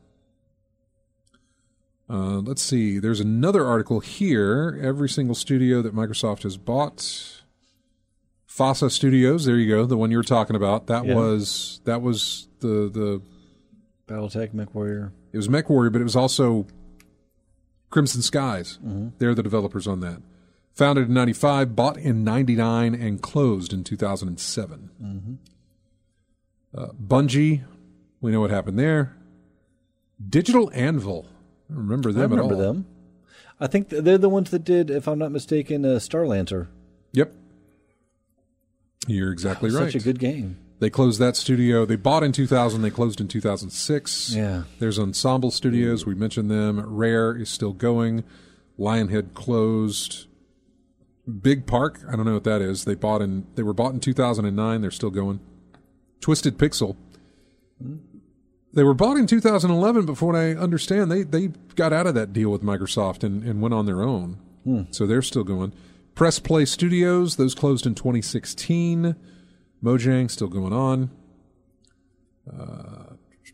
Uh, let's see. There's another article here. Every single studio that Microsoft has bought. Fossa Studios, there you go, the one you were talking about. That Yeah. was that was the the BattleTech, MechWarrior. it was MechWarrior, but it was also Crimson Skies. Mm-hmm. They're the developers on that. Founded in ninety-five, bought in ninety-nine, and closed in two thousand seven. Mm-hmm. Uh, Bungie, we know what happened there. Digital Anvil, I don't remember them I remember at all. them. I think th- they're the ones that did, if I'm not mistaken, uh, Starlancer. Yep, you're exactly right. Such a good game. They closed that studio. They bought in two thousand. They closed in two thousand six. Yeah. There's Ensemble Studios. We mentioned them. Rare is still going. Lionhead closed. Big Park. I don't know what that is. They bought in. They were bought in two thousand nine. They're still going. Twisted Pixel. They were bought in two thousand eleven, but from what I understand, they they got out of that deal with Microsoft and, and went on their own. Hmm. So they're still going. Press Play Studios. Those closed in twenty sixteen. Mojang still going on. Uh,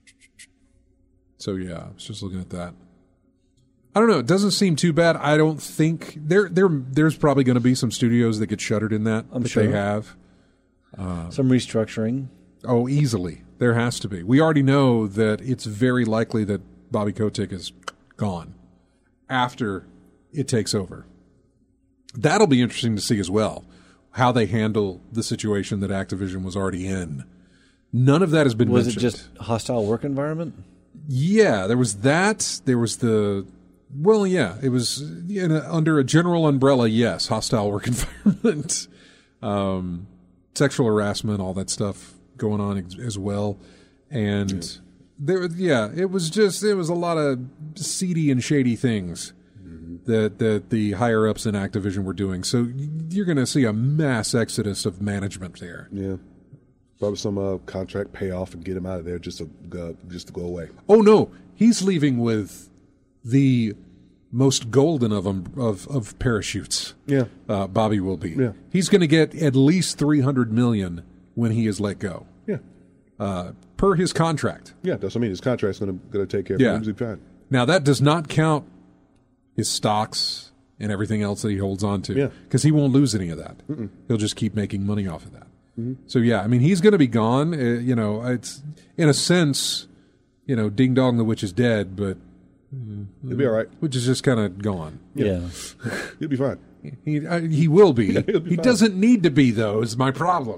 so yeah, I was just looking at that. I don't know. It doesn't seem too bad. I don't think there there there's probably going to be some studios that get shuttered in that. I'm that sure. they have. Some restructuring. Oh, easily. There has to be. We already know that it's very likely that Bobby Kotick is gone after it takes over. That'll be interesting to see as well, how they handle the situation that Activision was already in. None of that has been Was mentioned. it just hostile work environment? Yeah, there was that. There was the... Well, yeah, it was in a, under a general umbrella, yes, hostile work environment. Um, sexual harassment, all that stuff going on ex- as well. And yeah. there, yeah, it was just, it was a lot of seedy and shady things mm-hmm. that, that the higher ups in Activision were doing. So you're going to see a mass exodus of management there. Yeah. Probably some uh, contract payoff and get him out of there just to go, just to go away. Oh, no. He's leaving with the most golden of them of, of parachutes. Yeah. Uh, Bobby will be. Yeah. He's going to get at least three hundred million dollars when he is let go. Yeah. Uh, per his contract. Yeah, that's what I mean. His contract's going to going to take care of Yeah. him. He'll be fine. Now, that does not count his stocks and everything else that he holds on to. Yeah. Because he won't lose any of that. Mm-mm. He'll just keep making money off of that. Mm-hmm. So, yeah, I mean, he's going to be gone. Uh, you know, it's in a sense, you know, ding dong, the witch is dead, but he'll be all right. Which is just kind of gone. Yeah. yeah. He'll be fine. He uh, he will be. Yeah, he'll be he fine. doesn't need to be, though, is my problem.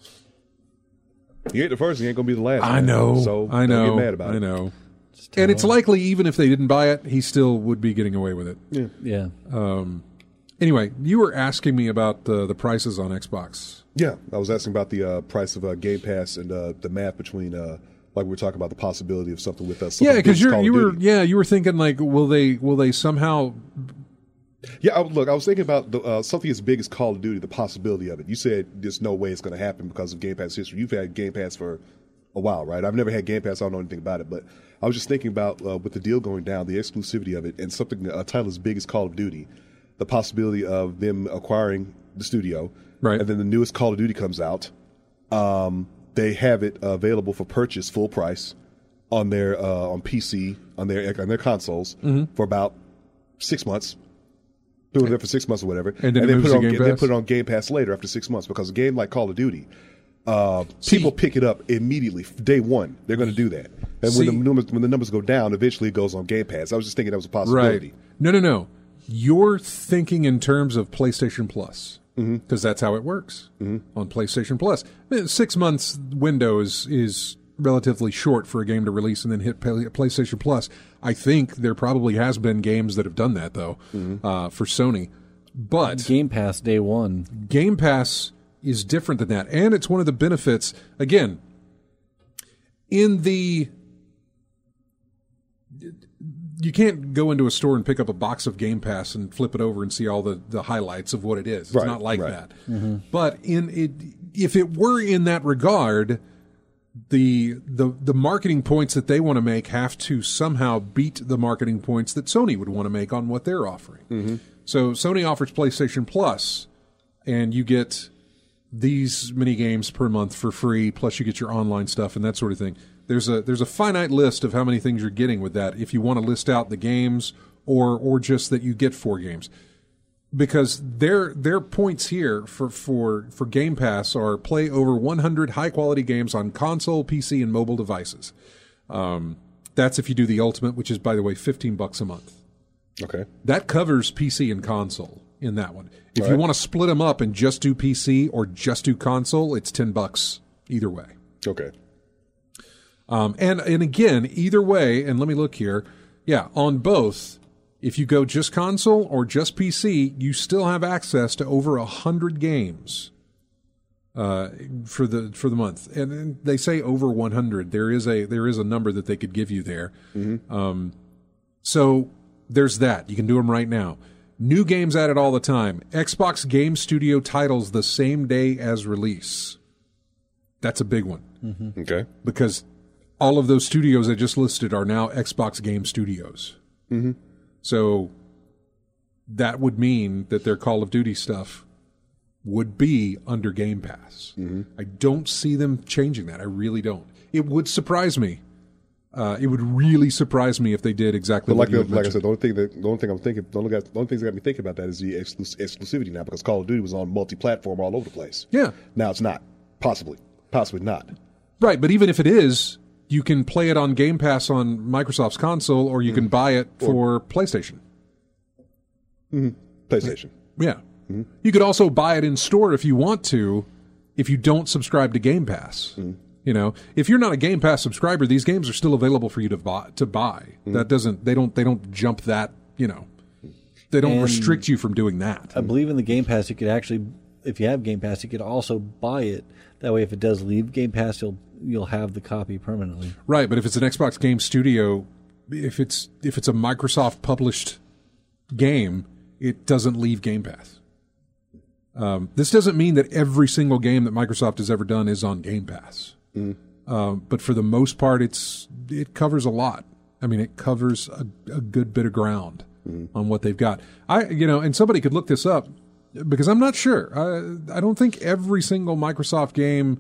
He ain't the first. He ain't going to be the last. I man. know. So I know. don't get mad about I it. know. And it's likely, even if they didn't buy it, he still would be getting away with it. Yeah. Yeah. Um, anyway, you were asking me about the, the prices on Xbox. Yeah, I was asking about the uh, price of uh, Game Pass and uh, the math between, uh, like we were talking about the possibility of something with us. Uh, Yeah, because you you were yeah you were thinking like will they will they somehow Yeah, I, look, I was thinking about the, uh, something as big as Call of Duty, the possibility of it. You said there's no way it's going to happen because of Game Pass history. You've had Game Pass for a while, right? I've never had Game Pass. I don't know anything about it, but I was just thinking about uh, with the deal going down, the exclusivity of it, and something a title as big as Call of Duty, the possibility of them acquiring the studio, right? And then the newest Call of Duty comes out. Um, they have it uh, available for purchase, full price, on their uh, on P C, on their on their consoles mm-hmm. for about six months. They were there for six months or whatever, and then, and it they put it on Game they Pass? put it on Game Pass later after six months because a game like Call of Duty, uh, people pick it up immediately day one. They're going to do that, and See, when the numbers when the numbers go down, eventually it goes on Game Pass. I was just thinking that was a possibility. Right? No, no, no. You're thinking in terms of PlayStation Plus because mm-hmm. that's how it works mm-hmm. on PlayStation Plus. Six months window is, is relatively short for a game to release and then hit PlayStation Plus. I think there probably has been games that have done that though mm-hmm. uh, for Sony. But Game Pass day one. Game Pass is different than that. And it's one of the benefits, again, in the... You can't go into a store and pick up a box of Game Pass and flip it over and see all the, the highlights of what it is. It's right, not like right. that. Mm-hmm. But in it, if it were in that regard, the the the marketing points that they want to make have to somehow beat the marketing points that Sony would want to make on what they're offering. Mm-hmm. So Sony offers PlayStation Plus, and you get these mini games per month for free, plus you get your online stuff and that sort of thing. There's a there's a finite list of how many things you're getting with that if you want to list out the games or or just that you get four games. because their their points here for, for, for Game Pass are play over one hundred high-quality games on console, P C, and mobile devices. Um, that's if you do the Ultimate, which is, by the way, fifteen bucks a month. Okay. That covers P C and console in that one. If All you right. want to split them up and just do P C or just do console, it's ten bucks either way. Okay. Um, and, and again, either way, and let me look here. Yeah, on both, if you go just console or just P C, you still have access to over one hundred games uh, for the for the month. And, and they say over one hundred. There is a there is a number that they could give you there. Mm-hmm. Um, so there's that. You can do them right now. New games added all the time. Xbox Game Studio titles the same day as release. That's a big one. Mm-hmm. Okay. Because all of those studios I just listed are now Xbox Game Studios. Mm-hmm. So that would mean that their Call of Duty stuff would be under Game Pass. Mm-hmm. I don't see them changing that. I really don't. It would surprise me. Uh, it would really surprise me if they did exactly But what like, you the, had like I mentioned. said, the only thing that the only thing I'm thinking, the only, got, the only things that got me thinking about that is the exclus- exclusivity now, because Call of Duty was on multi-platform all over the place. Yeah. Now it's not. Possibly. Possibly not. Right, but even if it is, you can play it on Game Pass on Microsoft's console, or you can buy it for PlayStation. Mm-hmm. PlayStation. Yeah. Mm-hmm. You could also buy it in store if you want to, if you don't subscribe to Game Pass. Mm-hmm. You know, if you're not a Game Pass subscriber, these games are still available for you to buy. To buy. Mm-hmm. That doesn't. They don't. They don't jump that. You know, they don't And restrict you from doing that. I believe in the Game Pass, you could actually, if you have Game Pass, you could also buy it. That way, if it does leave Game Pass, you'll you'll have the copy permanently. Right, but if it's an Xbox Game Studio, if it's if it's a Microsoft published game, it doesn't leave Game Pass. Um, this doesn't mean that every single game that Microsoft has ever done is on Game Pass. Mm. Um, but for the most part, it's it covers a lot. I mean, it covers a, a good bit of ground Mm. on what they've got. I, you know, and somebody could look this up because I'm not sure. I, I don't think every single Microsoft game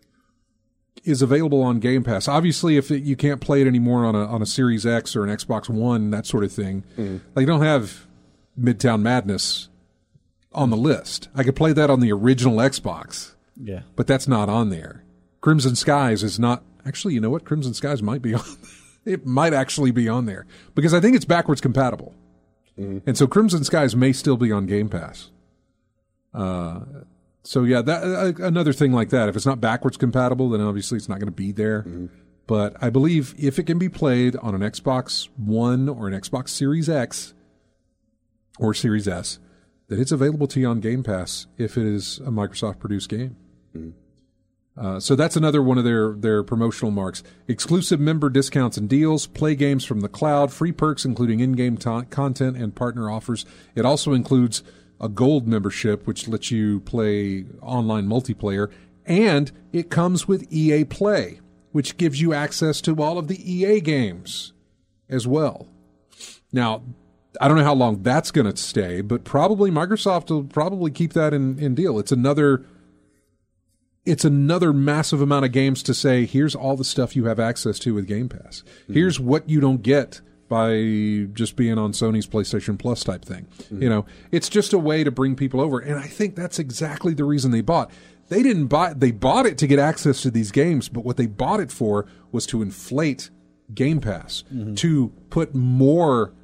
is available on Game Pass. Obviously, if it, you can't play it anymore on a on a Series X or an Xbox One, that sort of thing, Mm. like you don't have Midtown Madness on the list. I could play that on the original Xbox, Yeah. but that's not on there. Crimson Skies is not actually. You know what? Crimson Skies might be on. It might actually be on there because I think it's backwards compatible, Mm. and so Crimson Skies may still be on Game Pass. Uh, so yeah, that uh, another thing like that. If it's not backwards compatible, then obviously it's not going to be there. Mm. But I believe if it can be played on an Xbox One or an Xbox Series X or Series S, that it's available to you on Game Pass if it is a Microsoft-produced game. Mm. Uh, so that's another one of their, their promotional marks. Exclusive member discounts and deals, play games from the cloud, free perks including in-game ta- content and partner offers. It also includes a gold membership, which lets you play online multiplayer, and it comes with E A Play, which gives you access to all of the E A games as well. Now, I don't know how long that's going to stay, but probably Microsoft will probably keep that in, in deal. It's another... It's another massive amount of games to say, here's all the stuff you have access to with Game Pass. Mm-hmm. Here's what you don't get by just being on Sony's PlayStation Plus type thing. Mm-hmm. You know, it's just a way to bring people over. And I think that's exactly the reason they bought. They didn't buy, they bought it to get access to these games, but what they bought it for was to inflate Game Pass, mm-hmm. to put more,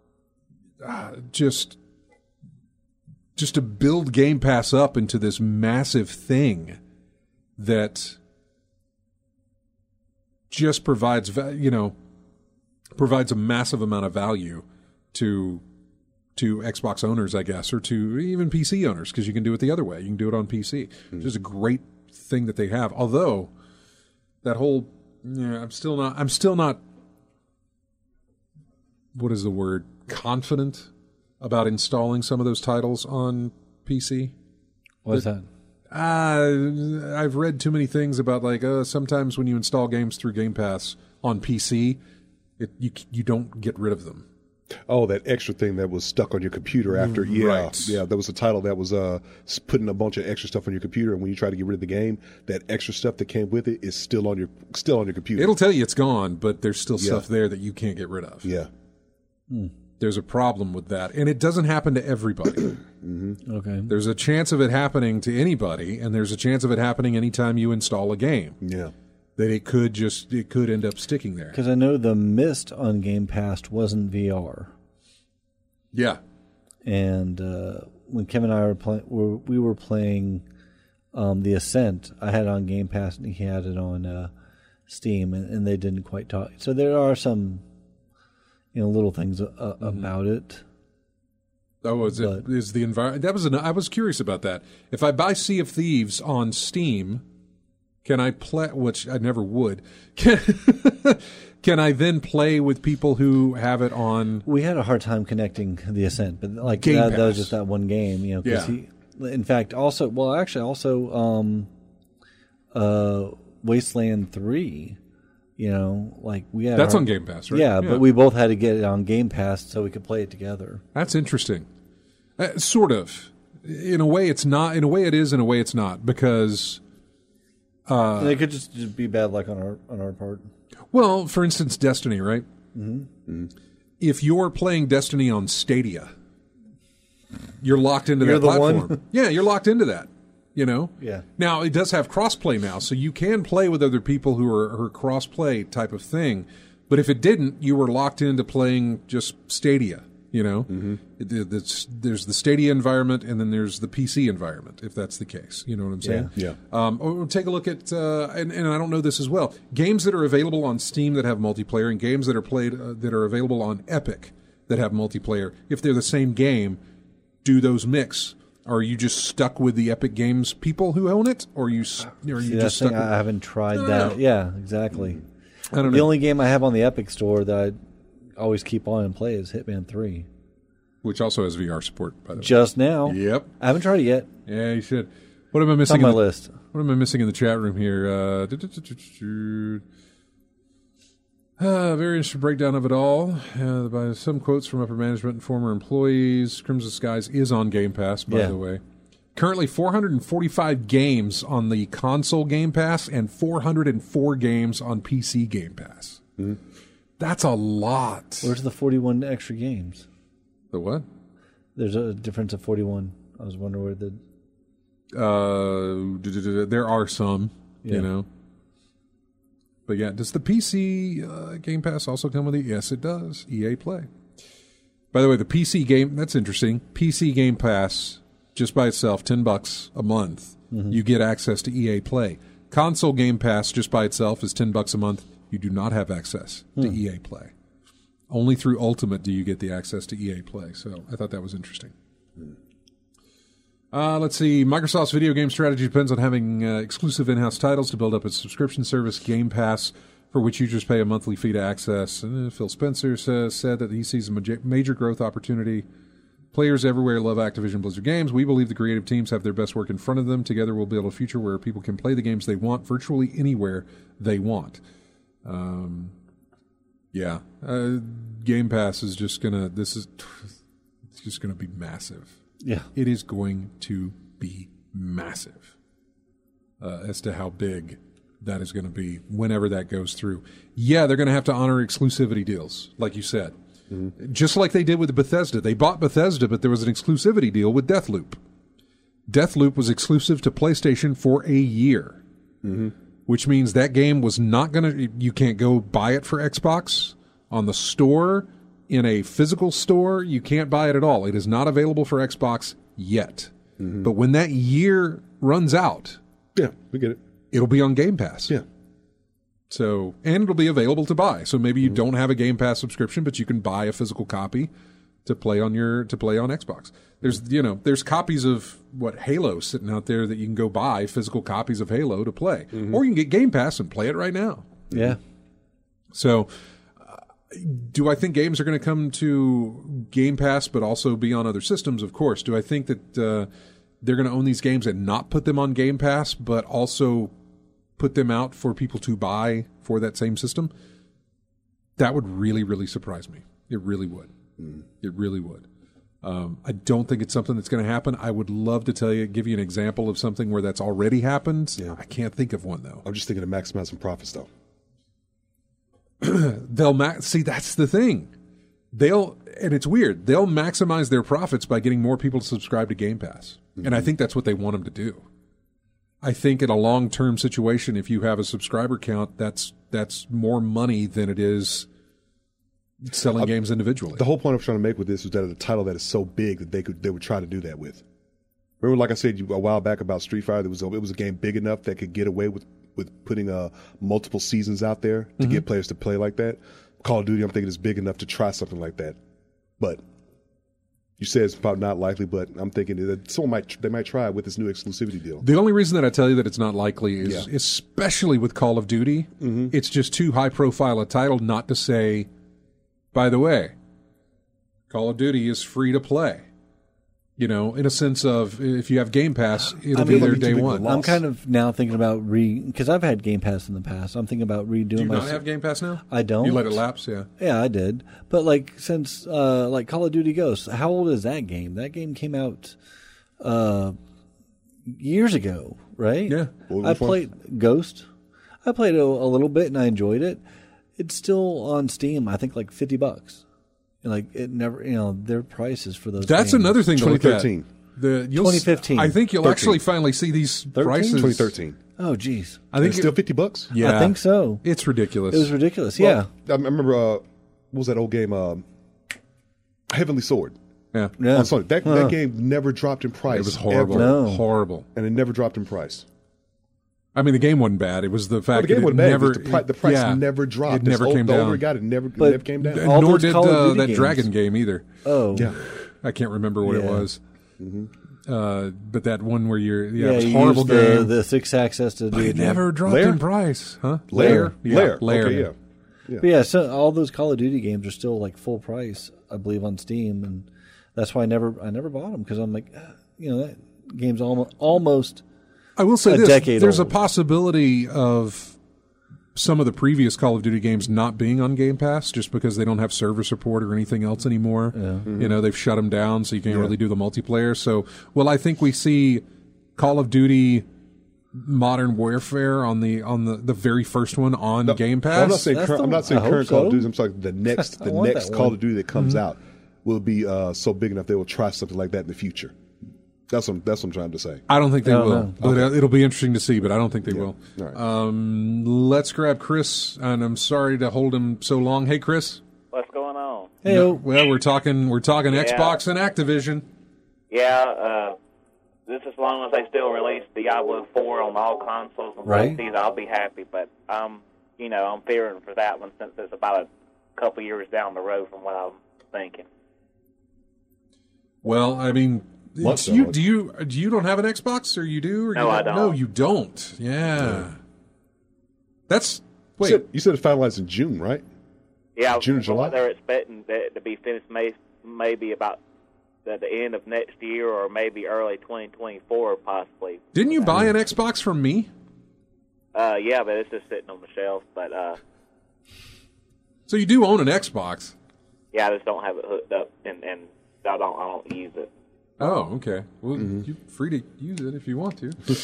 uh, just, just to build Game Pass up into this massive thing that just provides, you know, provides a massive amount of value to to Xbox owners, I guess, or to even P C owners, because you can do it the other way. You can do it on P C, mm-hmm. which is a great thing that they have. Although that whole, yeah, I'm still not, I'm still not, what is the word, confident about installing some of those titles on P C. What's that? Uh, I've read too many things about like uh, sometimes when you install games through Game Pass on P C, it, you you don't get rid of them. Oh, that extra thing that was stuck on your computer after, yeah, Right. yeah. There was a title that was uh putting a bunch of extra stuff on your computer, and when you try to get rid of the game, that extra stuff that came with it is still on your still on your computer. It'll tell you it's gone, but there's still Yeah. stuff there that you can't get rid of. yeah. Hmm. there's a problem with that. And it doesn't happen to everybody. Mm-hmm. Okay. There's a chance of it happening to anybody, and there's a chance of it happening anytime you install a game. Yeah. That it could just it could end up sticking there. Because I know the Myst on Game Pass wasn't V R. Yeah. And uh, when Kevin and I were playing, we were playing um, The Ascent. I had it on Game Pass, and he had it on uh, Steam, and, and they didn't quite talk. So there are some, you know, little things uh, mm-hmm. about it. Oh, is it? Is the environment? That was an. I was curious about that. If I buy Sea of Thieves on Steam, can I play? Which I never would. Can, can I then play with people who have it on? We had a hard time connecting The Ascent, but like Game that, Pass. that was just that one game, you know. Cause Yeah. he, in fact, also, well, actually, also, um, uh, Wasteland three. You know, like we had That's our, on Game Pass, right? Yeah, but we both had to get it on Game Pass so we could play it together. That's interesting. Uh, sort of. In a way, it's not. In a way, it is. In a way, it's not. Because, uh, and it could just, just be bad luck on our on our part. well, for instance, Destiny, right? Mm-hmm. Mm-hmm. If you're playing Destiny on Stadia, you're locked into You're that the platform. one? Yeah, you're locked into that. You know? Yeah. Now, it does have crossplay now, so you can play with other people who are, are crossplay type of thing. But if it didn't, you were locked into playing just Stadia, you know? Mm-hmm. It, it's, there's the Stadia environment, and then there's the P C environment, if that's the case. You know what I'm saying? Yeah. Um, or take a look at, uh, and, and I don't know this as well, games that are available on Steam that have multiplayer, and games that are played uh, that are available on Epic that have multiplayer. If they're the same game, do those mix? Are you just stuck with the Epic Games people who own it, or are you, or are you See, just that's the stuck? thing, With, I haven't tried don't that. know. Yeah, exactly. I don't The know. only game I have on the Epic Store that I always keep on and play is Hitman three. Which also has V R support, by the way. Just now. Yep. I haven't tried it yet. Yeah, you should. What am I It's missing? on my in the, list. What am I missing in the chat room here? Uh, uh, very interesting breakdown of it all. Uh, by some quotes from upper management and former employees. Crimson Skies is on Game Pass, by Yeah. the way. Currently four hundred forty-five games on the console Game Pass and four hundred four games on P C Game Pass. Mm-hmm. That's a lot. Where's the forty-one extra games? The what? There's a difference of forty-one. I was wondering where the... Uh, there are some, Yeah. you know. But yeah, does the P C uh, Game Pass also come with it? Yes, it does. E A Play. By the way, the P C game, that's interesting. P C Game Pass, just by itself, ten bucks a month. Mm-hmm. You get access to E A Play. Console Game Pass, just by itself, is ten bucks a month. You do not have access to Hmm. E A Play. Only through Ultimate do you get the access to E A Play. So I thought that was interesting. Uh, let's see. Microsoft's video game strategy depends on having uh, exclusive in-house titles to build up its subscription service, Game Pass, for which users pay a monthly fee to access. And, uh, Phil Spencer says, said that he sees a major, major growth opportunity. Players everywhere love Activision Blizzard games. We believe the creative teams have their best work in front of them. Together we'll build a future where people can play the games they want virtually anywhere they want. Um, yeah. Uh, Game Pass is just going to, this is, it's just going to be massive. Yeah. It is going to be massive uh, as to how big that is going to be whenever that goes through. Yeah, they're going to have to honor exclusivity deals, like you said. Mm-hmm. Just like they did with Bethesda. They bought Bethesda, but there was an exclusivity deal with Deathloop. Deathloop was exclusive to PlayStation for a year, mm-hmm. which means that game was not going to... You can't go buy it for Xbox on the store. In a physical store, you can't buy it at all. It is not available for Xbox yet. Mm-hmm. But when that year runs out, yeah, we get it. It'll be on Game Pass. Yeah. So, and it'll be available to buy. So maybe you mm-hmm. don't have a Game Pass subscription, but you can buy a physical copy to play on your to play on Xbox. There's you know there's copies of what Halo sitting out there that you can go buy physical copies of Halo to play, mm-hmm. or you can get Game Pass and play it right now. Yeah. So. Do I think games are going to come to Game Pass but also be on other systems? Of course. Do I think that uh, they're going to own these games and not put them on Game Pass but also put them out for people to buy for that same system? That would really, really surprise me. It really would. Mm. It really would. Um, I don't think it's something that's going to happen. I would love to tell you, give you an example of something where that's already happened. Yeah. I can't think of one, though. I'm just thinking of maximizing profits, though. They'll ma- see that's the thing. they'll, and it's weird, they'll maximize their profits by getting more people to subscribe to Game Pass. Mm-hmm. And I think that's what they want them to do. I think in a long-term situation, if you have a subscriber count, that's that's more money than it is selling uh, games individually. The whole point I'm trying to make with this was that it's a title that is so big that they could they would try to do that with. Remember, like I said a while back about Street Fighter, there was a, it was a game big enough that could get away with, with putting uh, multiple seasons out there to mm-hmm. get players to play like that. Call of Duty, I'm thinking, is big enough to try something like that. But you said it's probably not likely, but I'm thinking that someone might they might try it with this new exclusivity deal. The only reason that I tell you that it's not likely is, yeah. especially with Call of Duty, mm-hmm. it's just too high profile a title not to say, by the way, Call of Duty is free to play. You know, in a sense of if you have Game Pass, it'll I be mean, there day one. I'm kind of now thinking about re because I've had Game Pass in the past. I'm thinking about redoing. Do you my not have Game Pass now? I don't. You let it lapse, yeah. Yeah, I did. But like since uh, like Call of Duty Ghosts, how old is that game? That game came out uh, years ago, right? Yeah. I played one? Ghost. I played it a, a little bit and I enjoyed it. It's still on Steam. I think like fifty bucks. Like it never, you know, their prices for those. That's games. another thing to look at. twenty thirteen The you'll, twenty fifteen I think you'll thirteen actually finally see these thirteen prices. twenty thirteen Oh, geez. I think it's still fifty bucks. Yeah, I think so. It's ridiculous. It was ridiculous. Well, yeah, I remember. Uh, what was that old game? Uh, Heavenly Sword. Yeah, yeah. On Sony. That Huh. that game never dropped in price. it was horrible. ever. No. Horrible. And it never dropped in price. I mean, the game wasn't bad. It was the fact Well, the game that it wasn't bad. It never was the, pri- the price yeah, never dropped. It never This came old, the down. older it got, it never, But- it never came down. And All nor those did Call of uh, Duty that games. Dragon game either. Oh, Yeah. I can't remember what it Yeah. was. Mm-hmm. Uh, but that one where you're yeah, yeah. it was a you horrible used the, game. the six access to do But it it. never dropped Lair? in price, huh? Lair. yeah, Lair. Lair. Okay, yeah. But yeah, so all those Call of Duty games are still like full price, I believe, on Steam, and that's why I never I never bought them because I'm like, ah, you know, that game's almost almost. I will say a this: decade there's old. a possibility of some of the previous Call of Duty games not being on Game Pass just because they don't have server support or anything else anymore. Yeah. Mm-hmm. You know, they've shut them down, so you can't Yeah. really do the multiplayer. So, well, I think we see Call of Duty Modern Warfare on the on the, the very first one on No, Game well, I'm not Pass. saying That's current, the- I'm not saying I hope current Call so. of Duty. I'm saying the next I the want next that Call one. of Duty that comes Mm-hmm. out will be uh, so big enough they will try something like that in the future. That's what that's what I'm trying to say. I don't think they I don't will, know. but uh, it'll be interesting to see. But I don't think they Yeah. will. All right. Um, let's grab Chris, and I'm sorry to hold him so long. Hey, Chris. What's going on? Hey, No, well, we're talking we're talking Yeah. Xbox and Activision. Yeah, uh, just as long as they still release Diablo four on all consoles and Right. P Cs, I'll be happy. But um, you know, I'm fearing for that one since it's about a couple years down the road from what I'm thinking. Well, I mean, Months do you ago. do you do you don't have an Xbox, or you do? Or No, you I don't. No, you don't. Yeah, that's You wait. said, you said it's finalized in June, right? Yeah, June or from what July? they're expecting that to be finished may, maybe about the, the end of next year or maybe early twenty twenty-four possibly. Didn't you buy an Xbox from me? Uh, yeah, but it's just sitting on the shelf. But uh, So you do own an Xbox? yeah, I just don't have it hooked up, and, and I don't I don't use it. Oh, okay. Well, you're free to use it if you want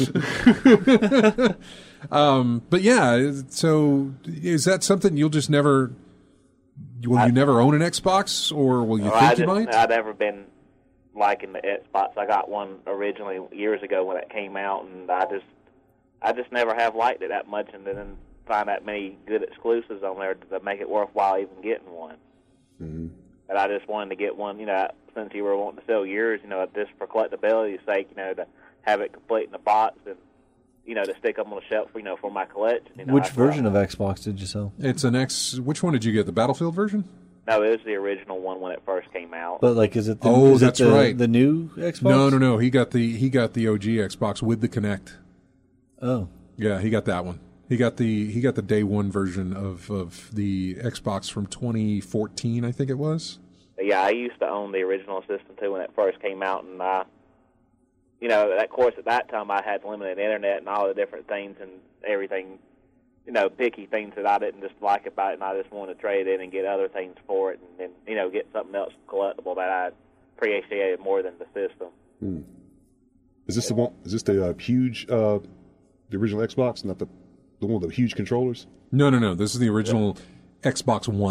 to. um, but yeah, so is that something you'll just never? Will I- you never own an Xbox, or will you Well, think I you just, might? I've never been liking the Xbox. I got one originally years ago when it came out, and I just, I just never have liked it that much, and then find that many good exclusives on there to make it worthwhile even getting one. Mm-hmm. But I just wanted to get one, you know, since you were wanting to sell yours, you know, just for collectability's sake, you know, to have it complete in the box and, you know, to stick them on the shelf, you know, for my collection. You know, Which that's what version I- of Xbox did you sell? It's an X. Which one did you get? The Battlefield version? No, it was the original one when it first came out. But like, is it the, Oh, is it that's the, right. the new Xbox? No, no, no. He got the he got the O G Xbox with the Kinect. Oh, Yeah, he got that one. He got the he got the day one version of, of the Xbox from twenty fourteen, I think it was. Yeah, I used to own the original system too when it first came out, and I, you know, of course at that time I had limited internet and all the different things and everything, you know, picky things that I didn't just like about it, and I just wanted to trade in and get other things for it, and then you know get something else collectible that I appreciated more than the system. Hmm. Is this the one? Is this the uh, huge, uh, the original Xbox, not the the one with the huge controllers? No, no, no. This is the original Xbox One.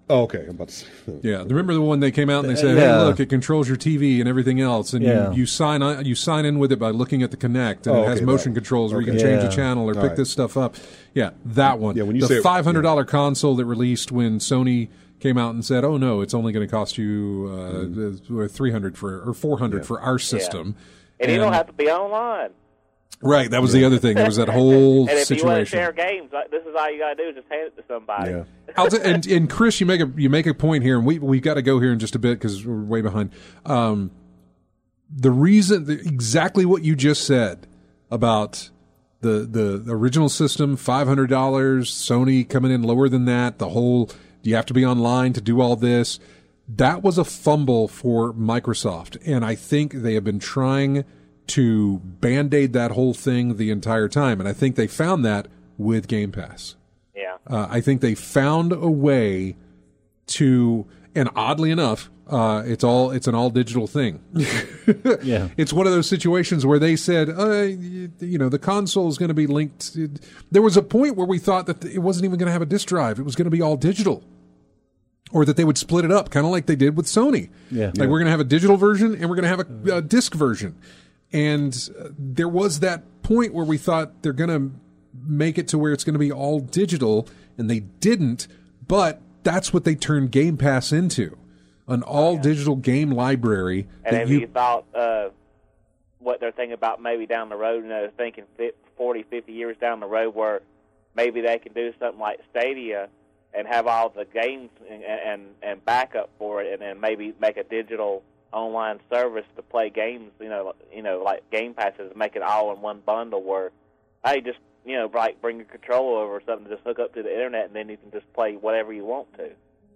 Oh, okay. I'm about to say. Yeah, remember the one they came out and they said, Yeah. "Hey, look, it controls your T V and everything else," and Yeah. you, you sign on, you sign in with it by looking at the Kinect, and Oh, it has okay, motion that- controls where you okay. can change the Yeah. channel or All pick right. this stuff up. Yeah, that one. Yeah, when you the say- five hundred dollar console that released when Sony came out and said, "Oh no, it's only going to cost you uh, three hundred for or four hundred Yeah. for our system," And, you don't have to be online. Right, that was the other thing. There was that whole And if you want to situation. share games, like, this is all you got to do is just hand it to somebody. Yeah. I'll t- and, and Chris, you make a you make a point here, and we we've got to go here in just a bit because we're way behind. Um, the reason, the, exactly what you just said about the the original system, five hundred dollars, Sony coming in lower than that. The whole you have to be online to do all this. That was a fumble for Microsoft, and I think they have been trying to band-aid that whole thing the entire time, and I think they found that with Game Pass. Yeah. Uh, I think they found a way to, and oddly enough, uh, it's all it's an all digital thing. Yeah. It's one of those situations where they said, uh, you, you know, the console is going to be linked. To, there was a point where we thought that it wasn't even going to have a disk drive; it was going to be all digital, or that they would split it up, kind of like they did with Sony. Yeah. Like we're going to have a digital version and we're going to have a, a disc version. And uh, there was that point where we thought they're going to make it to where it's going to be all digital, and they didn't. But that's what they turned Game Pass into, an all digital game library. And that have you, thought uh, what they're thinking about maybe down the road? You know, thinking forty, fifty years down the road where maybe they can do something like Stadia and have all the games and, and, and backup for it, and then maybe make a digital online service to play games, you know, you know, like Game Passes, make it all in one bundle where, hey, just, you know, like bring your controller over or something, just hook up to the internet, and then you can just play whatever you want to.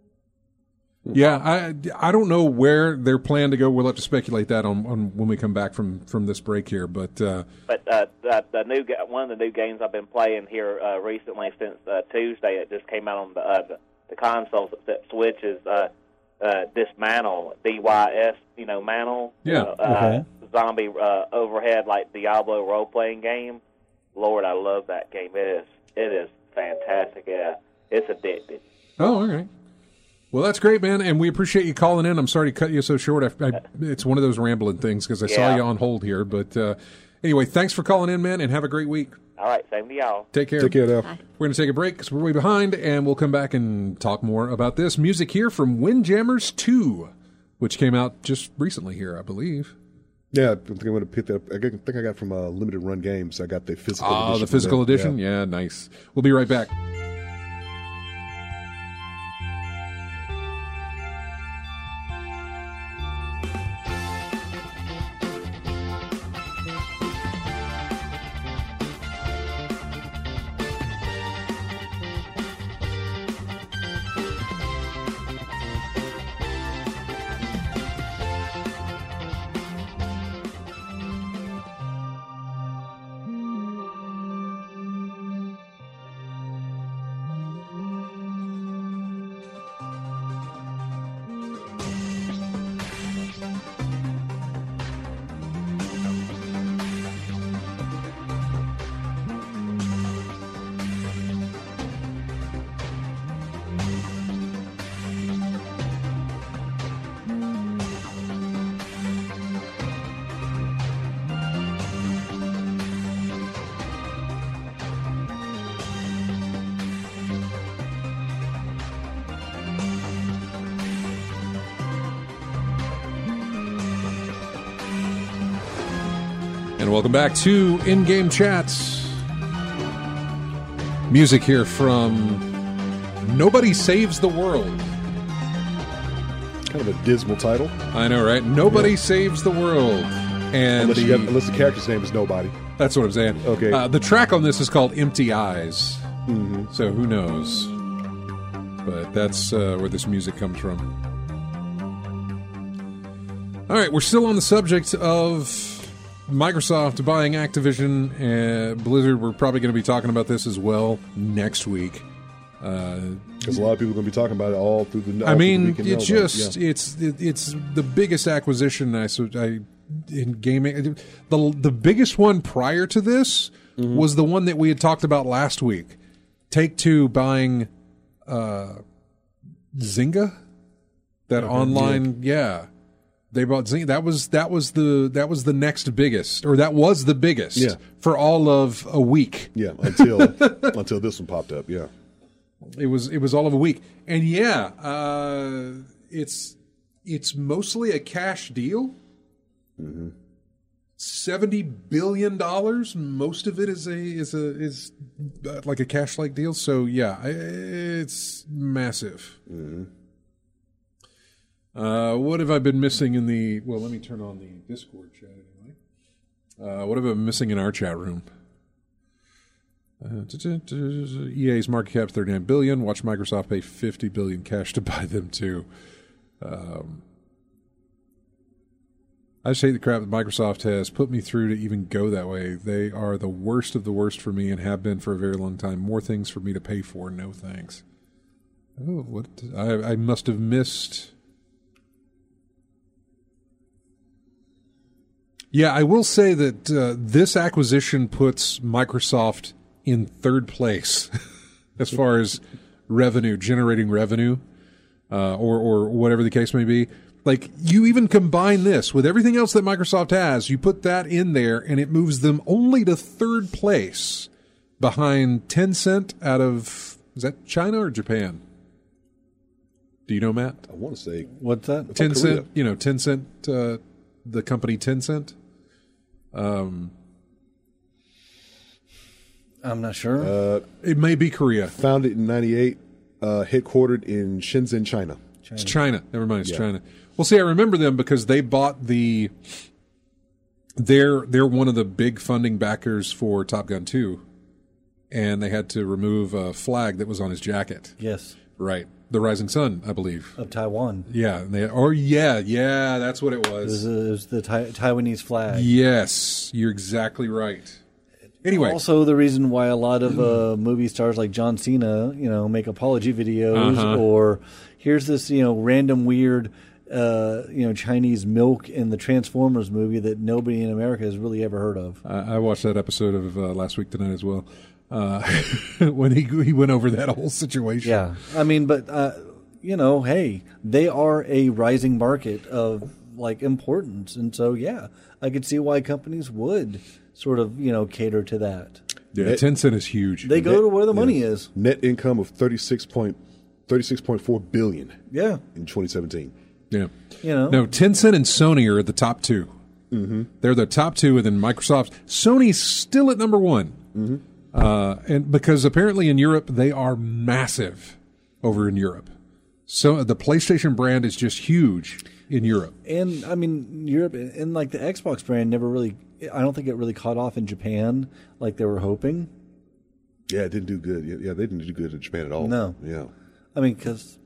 Yeah, I, I don't know where their plan to go. We'll have to speculate that on, on when we come back from, from this break here. But uh, But uh, the, the new ga- one of the new games I've been playing here uh, recently since uh, Tuesday, it just came out on the uh, the, the consoles except Switch, is uh, uh, Dismantle, D Y S, you know, Mantle. Yeah. Uh, Okay. Zombie uh, overhead, like Diablo role-playing game. Lord, I love that game. It is it is fantastic. Yeah, it's addictive. oh, all right. Well, that's great, man, and we appreciate you calling in. I'm sorry to cut you so short. I, I, it's one of those rambling things because I saw Yeah. you on hold here. But uh, anyway, thanks for calling in, man, and have a great week. All right, same to y'all. Take care. Take care now. We're going to take a break because we're way behind, and we'll come back and talk more about this. Music here from Windjammers two, which came out just recently here, I believe. Yeah, I think I'm going to pick that up. I get- think I got from uh, Limited Run Games. I got the physical edition. Ah, the from physical them. edition? Yeah. Yeah, nice. We'll be right back. And welcome back to In-Game Chats. Music here from Nobody Saves the World. Kind of a dismal title. I know, right? Nobody Saves the World. And Unless, the, you got, unless the character's name is Nobody. that's what I'm saying. Okay. Uh, the track on this is called Empty Eyes. Mm-hmm. So who knows? But that's uh, where this music comes from. All right, we're still on the subject of Microsoft buying Activision and Blizzard. We're probably going to be talking about this as well next week. Uh, Because a lot of people are going to be talking about it all through the all I through the mean, week and it know about just it. Yeah. it's it, it's the biggest acquisition I so I in gaming. The the biggest one prior to this Mm-hmm. was the one that we had talked about last week. Take Two buying uh, Zynga, that Okay, online, yeah. They bought Zynga. That was that was the that was the next biggest, or that was the biggest Yeah. for all of a week. Yeah, until until this one popped up. Yeah, It was it was all of a week, and yeah, uh, it's it's mostly a cash deal. mm-hmm. Seventy billion dollars. Most of it is a is a is uh, like a cash like deal. So yeah, I- it's massive. Mm-hmm. Uh, what have I been missing in the? Well, let me turn on the Discord chat anyway. Uh, what have I been missing in our chat room? Uh, E A's market cap thirty-nine billion. Watch Microsoft pay fifty billion cash to buy them too. Um, I just hate the crap that Microsoft has put me through to even go that way. They are the worst of the worst for me and have been for a very long time. More things for me to pay for. No thanks. Oh, what? I, I must have missed. Yeah, I will say that uh, this acquisition puts Microsoft in third place as far as revenue, generating revenue, uh, or or whatever the case may be. Like, you even combine this with everything else that Microsoft has, you put that in there, and it moves them only to third place behind Tencent out of, is that China or Japan? Do you know, Matt? I want to say What's that? It's like Tencent, Korea. you know, Tencent, uh, the company Tencent. Um, I'm not sure. uh, it may be Korea. founded in ninety-eight, uh, headquartered in Shenzhen, China. It's China. Never mind, it's Yeah. China. Well, see, I remember them because they bought the. They're they're one of the big funding backers for Top Gun two, and they had to remove a flag that was on his jacket. yes, Right, the Rising Sun, I believe. of Taiwan. Yeah, and they, or yeah, yeah, that's what it It was, was. uh, it was the tai- Taiwanese flag. Yes, you're exactly right. Anyway, Also, the reason why a lot of uh, movie stars like John Cena, you know, make apology videos, Uh-huh. or here's this, you know, random weird, uh, you know, Chinese milk in the Transformers movie that nobody in America has really ever heard of. I, I watched that episode of uh, Last Week Tonight as well. Uh, when he he went over that whole situation. Yeah, I mean, but uh, you know, hey, they are a rising market of like importance, and so yeah, I could see why companies would sort of, you know, cater to that. yeah, Net- Tencent is huge. They go Net- to where the yeah. money is. Net income of thirty-six point thirty-six point four billion Yeah, in twenty seventeen. yeah. you know. No, Tencent and Sony are the top two. Mm-hmm. They're the top two, and then Microsoft. Sony's still at number one. Mm-hmm. Uh, and because apparently in Europe they are massive over in Europe. So the PlayStation brand is just huge in Europe. And I mean, Europe and like the Xbox brand never really. I don't think it really caught off in Japan like they were hoping. Yeah, it didn't do good. Yeah, yeah, they didn't do good in Japan at all. No. Yeah. I mean, because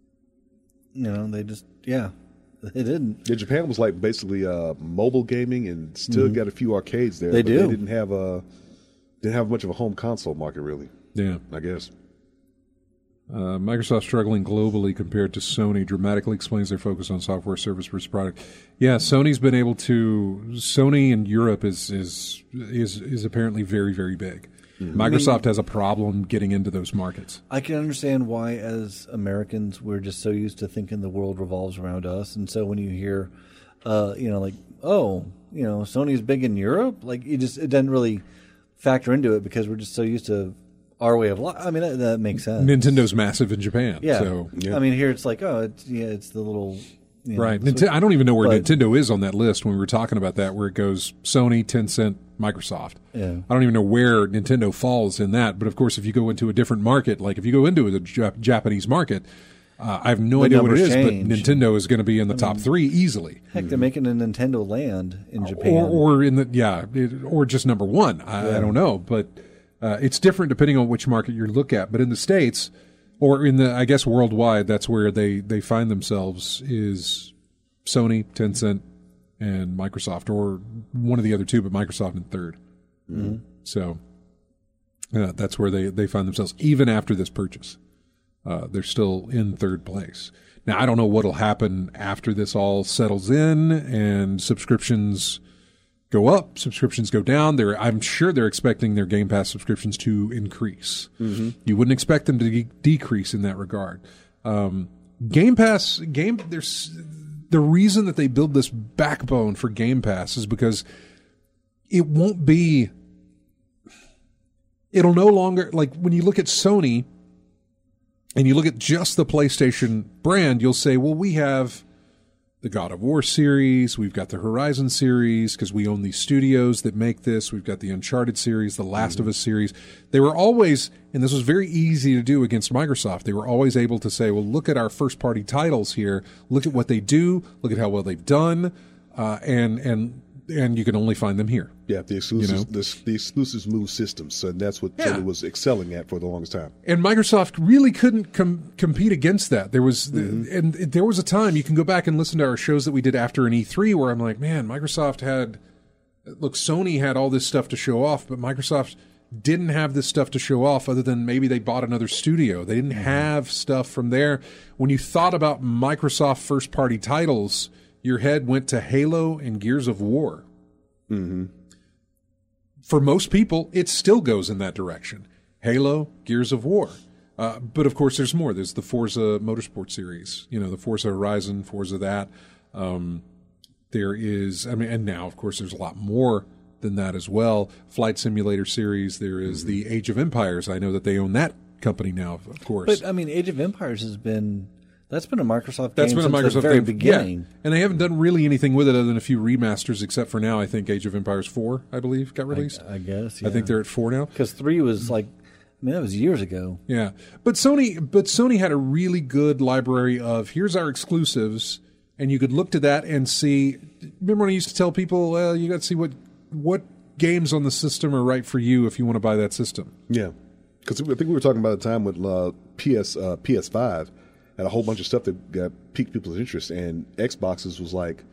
you know they just yeah, they didn't. Yeah, Japan was like basically uh, mobile gaming and still got a few arcades there. They but do. They didn't have a didn't have much of a home console market really. Yeah. I guess. Uh, Microsoft struggling globally compared to Sony dramatically explains their focus on software service versus product. Yeah, Sony's been able to. Sony in Europe is is is is apparently very very big. Microsoft has a problem getting into those markets. I can understand why, as Americans, we're just so used to thinking the world revolves around us, and so when you hear, uh, you know, like, oh, you know, Sony's big in Europe, like, you just it doesn't really factor into it because we're just so used to our way of life. I mean, that, that makes sense. Nintendo's massive in Japan. Yeah. So. Yeah. I mean, here it's like, oh, it's yeah, it's the little you know, Right. so- Ninte- I don't even know where but- Nintendo is on that list when we were talking about that, where it goes Sony, Tencent, Microsoft. Yeah. I don't even know where Nintendo falls in that. But of course, if you go into a different market, like if you go into a Jap- Japanese market, uh, I have no The idea what it numbers is, change. but Nintendo is going to be in the top three easily. Heck, they're making a Nintendo Land in Japan. Or, or in the, yeah, it, or just number one. I, I don't know. But uh, it's different depending on which market you look at. But in the States, or in the, I guess worldwide, that's where they, they find themselves is Sony, Tencent, and Microsoft, or one of the other two, but Microsoft in third. Mm-hmm. So uh, that's where they, they find themselves, even after this purchase. Uh, they're still in third place. Now, I don't know what will happen after this all settles in and subscriptions go up, subscriptions go down. They're, I'm sure they're expecting their Game Pass subscriptions to increase. Mm-hmm. You wouldn't expect them to de- decrease in that regard. Um, Game Pass, game. There's the reason that they build this backbone for Game Pass is because it won't be. It'll no longer, like when you look at Sony and you look at just the PlayStation brand, you'll say, well, we have the God of War series, we've got the Horizon series because we own these studios that make this, we've got the Uncharted series, the Last mm-hmm. of Us series. They were always, and this was very easy to do against Microsoft, they were always able to say, well, look at our first-party titles here, look at what they do, look at how well they've done, uh, and and and you can only find them here. Yeah, the exclusives, you know? the, the exclusives move systems, so that's what yeah. Sony was excelling at for the longest time. And Microsoft really couldn't com- compete against that. There was, mm-hmm. and there was a time you can go back and listen to our shows that we did after an E three where I'm like, man, Microsoft had, look, Sony had all this stuff to show off, but Microsoft didn't have this stuff to show off other than maybe they bought another studio. They didn't mm-hmm. have stuff from there. When you thought about Microsoft first-party titles, your head went to Halo and Gears of War. Mm-hmm. For most people, it still goes in that direction. Halo, Gears of War. Uh, but, of course, there's more. There's the Forza Motorsport series. You know, the Forza Horizon, Forza that. Um, there is, I mean, and now, of course, there's a lot more than that as well. Flight Simulator series. There is mm-hmm. the Age of Empires. I know that they own that company now, of course. But, I mean, Age of Empires has been... That's been a Microsoft That's game been a since Microsoft the very game. beginning. Yeah. And they haven't done really anything with it other than a few remasters, except for now, I think Age of Empires four, I believe, got released. I, I guess, yeah. I think they're at four now. Because three was like, I mean, that was years ago. Yeah. But Sony but Sony had a really good library of, here's our exclusives, and you could look to that and see, remember when I used to tell people, well, you got to see what what games on the system are right for you if you want to buy that system. Yeah. Because I think we were talking about a time with uh, P S, uh, P S five, and a whole bunch of stuff that got piqued people's interest, and Xboxes was like,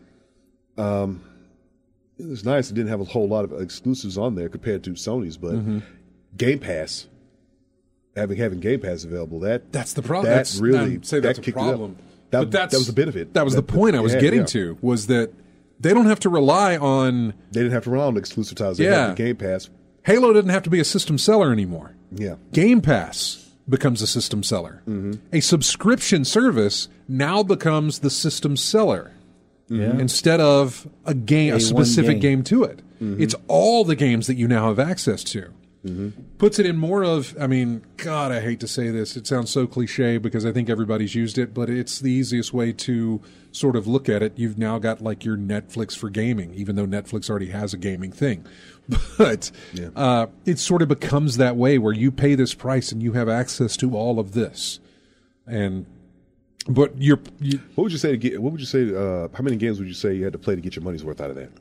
um, it was nice. It didn't have a whole lot of exclusives on there compared to Sony's, but mm-hmm. Game Pass, having having Game Pass available, that that's the problem. That that's, really I'd say that's that a problem. That, but that's, that was the benefit. That was that, the point I was had, getting yeah. to, was that they don't have to rely on... They didn't have to rely on exclusive titles. They yeah. had the Game Pass. Halo didn't have to be a system seller anymore. Yeah. Game Pass becomes a system seller. Mm-hmm. A subscription service now becomes the system seller Yeah. instead of a game, a, A specific game. game to it. Mm-hmm. It's all the games that you now have access to. Mm-hmm. Puts it in more of, I mean, God, I hate to say this. It sounds so cliche because I think everybody's used it, but it's the easiest way to sort of look at it. You've now got like your Netflix for gaming, even though Netflix already has a gaming thing. But yeah. uh, it sort of becomes that way where you pay this price and you have access to all of this. And but you're you, what would you say to get? What would you say? Uh, how many games would you say you had to play to get your money's worth out of that?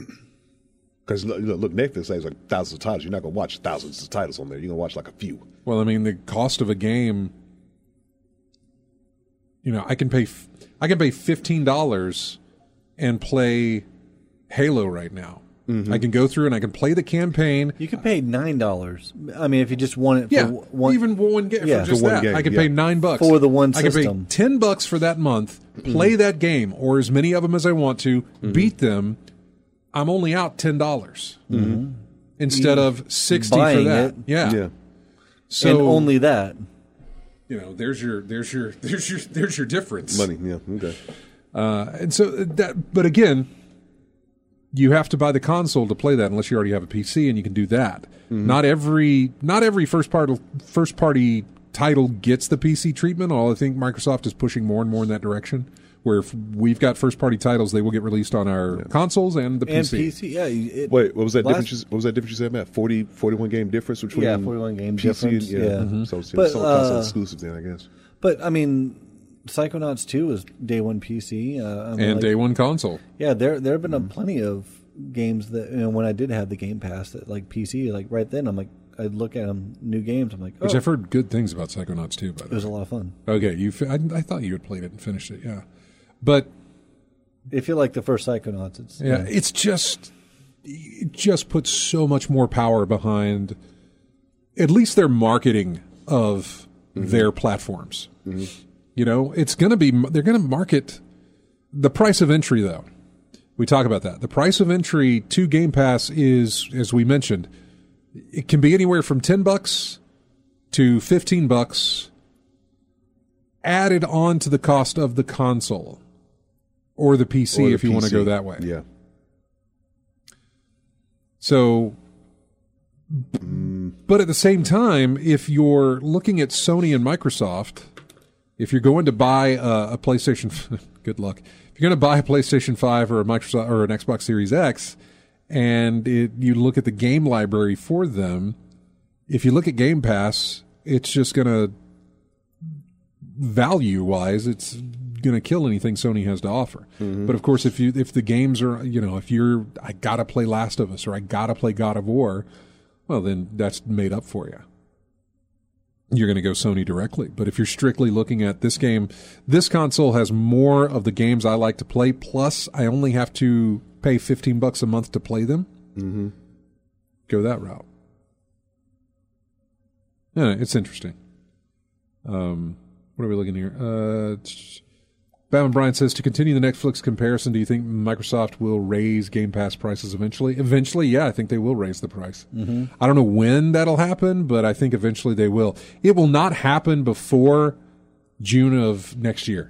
Because look, look, Netflix has like thousands of titles. You're not going to watch thousands of titles on there. You're going to watch like a few. well, I mean, the cost of a game. You know, I can pay I can pay fifteen dollars and play Halo right now. Mm-hmm. I can go through and I can play the campaign. You could pay nine dollars. I mean, if you just want it for Yeah, one, even one game. Yeah. For just For one that, game, I can yeah. pay nine bucks For the one I can system. pay ten bucks for that month. Play Mm-hmm. that game or as many of them as I want to. Mm-hmm. Beat them. I'm only out ten dollars mm-hmm. instead of sixty Buying for that. it. Yeah. Yeah. So and only that. you know, there's your there's your there's your there's your difference. Money. Yeah. Okay. Uh, and so that, but again, you have to buy the console to play that unless you already have a P C, and you can do that. Mm-hmm. Not every not every first party first party title gets the P C treatment. Although I think Microsoft is pushing more and more in that direction, where if we've got first party titles, they will get released on our yeah. consoles and the And P C. P C, yeah. It, Wait, what was that last, difference? You, what was that difference you said, Matt? forty, forty-one game difference between Yeah, forty-one game P C difference. And, yeah. yeah. Mm-hmm. So, so But, some console uh, exclusives then, I guess. But I mean, Psychonauts two was day one P C, uh, I mean, and like, day one console. Yeah, there there have been a plenty of games that, you know, when I did have the Game Pass, that like P C, like right then I'm like, I'd look at them, new games, I'm like, oh, Which I've heard good things about Psychonauts too. By the it was way, a lot of fun. okay, you. fi- I, I thought you had played it and finished it. Yeah, but If you like the first Psychonauts, it's yeah, it's just it just puts so much more power behind at least their marketing of mm-hmm. their platforms. Mm-hmm. You know, it's going to be they're going to market the price of entry though. We talk about that. The price of entry to Game Pass is, as we mentioned, it can be anywhere from ten bucks to fifteen bucks. added on to the cost of the console or the P C Or the if you want to P C. go that way. Yeah. So, but at the same time, if you're looking at Sony and Microsoft, if you're going to buy a, a PlayStation, good luck. If you're going to buy a PlayStation five or a Microsoft or an Xbox Series X, and it, you look at the game library for them, if you look at Game Pass, it's just going to, value-wise, it's going to kill anything Sony has to offer. Mm-hmm. But of course, if you if the games are, you know, if you're, I got to play Last of Us or I got to play God of War, well, then that's made up for you. You're going to go Sony directly. But if you're strictly looking at this game, this console has more of the games I like to play, plus I only have to pay fifteen bucks a month to play them. Mm-hmm. Go that route. Yeah, it's interesting. Um, what are we looking here? Uh, Batman Brian says, to continue the Netflix comparison, do you think Microsoft will raise Game Pass prices eventually? Eventually, yeah, I think they will raise the price. Mm-hmm. I don't know when that'll happen, but I think eventually they will. It will not happen before June of next year.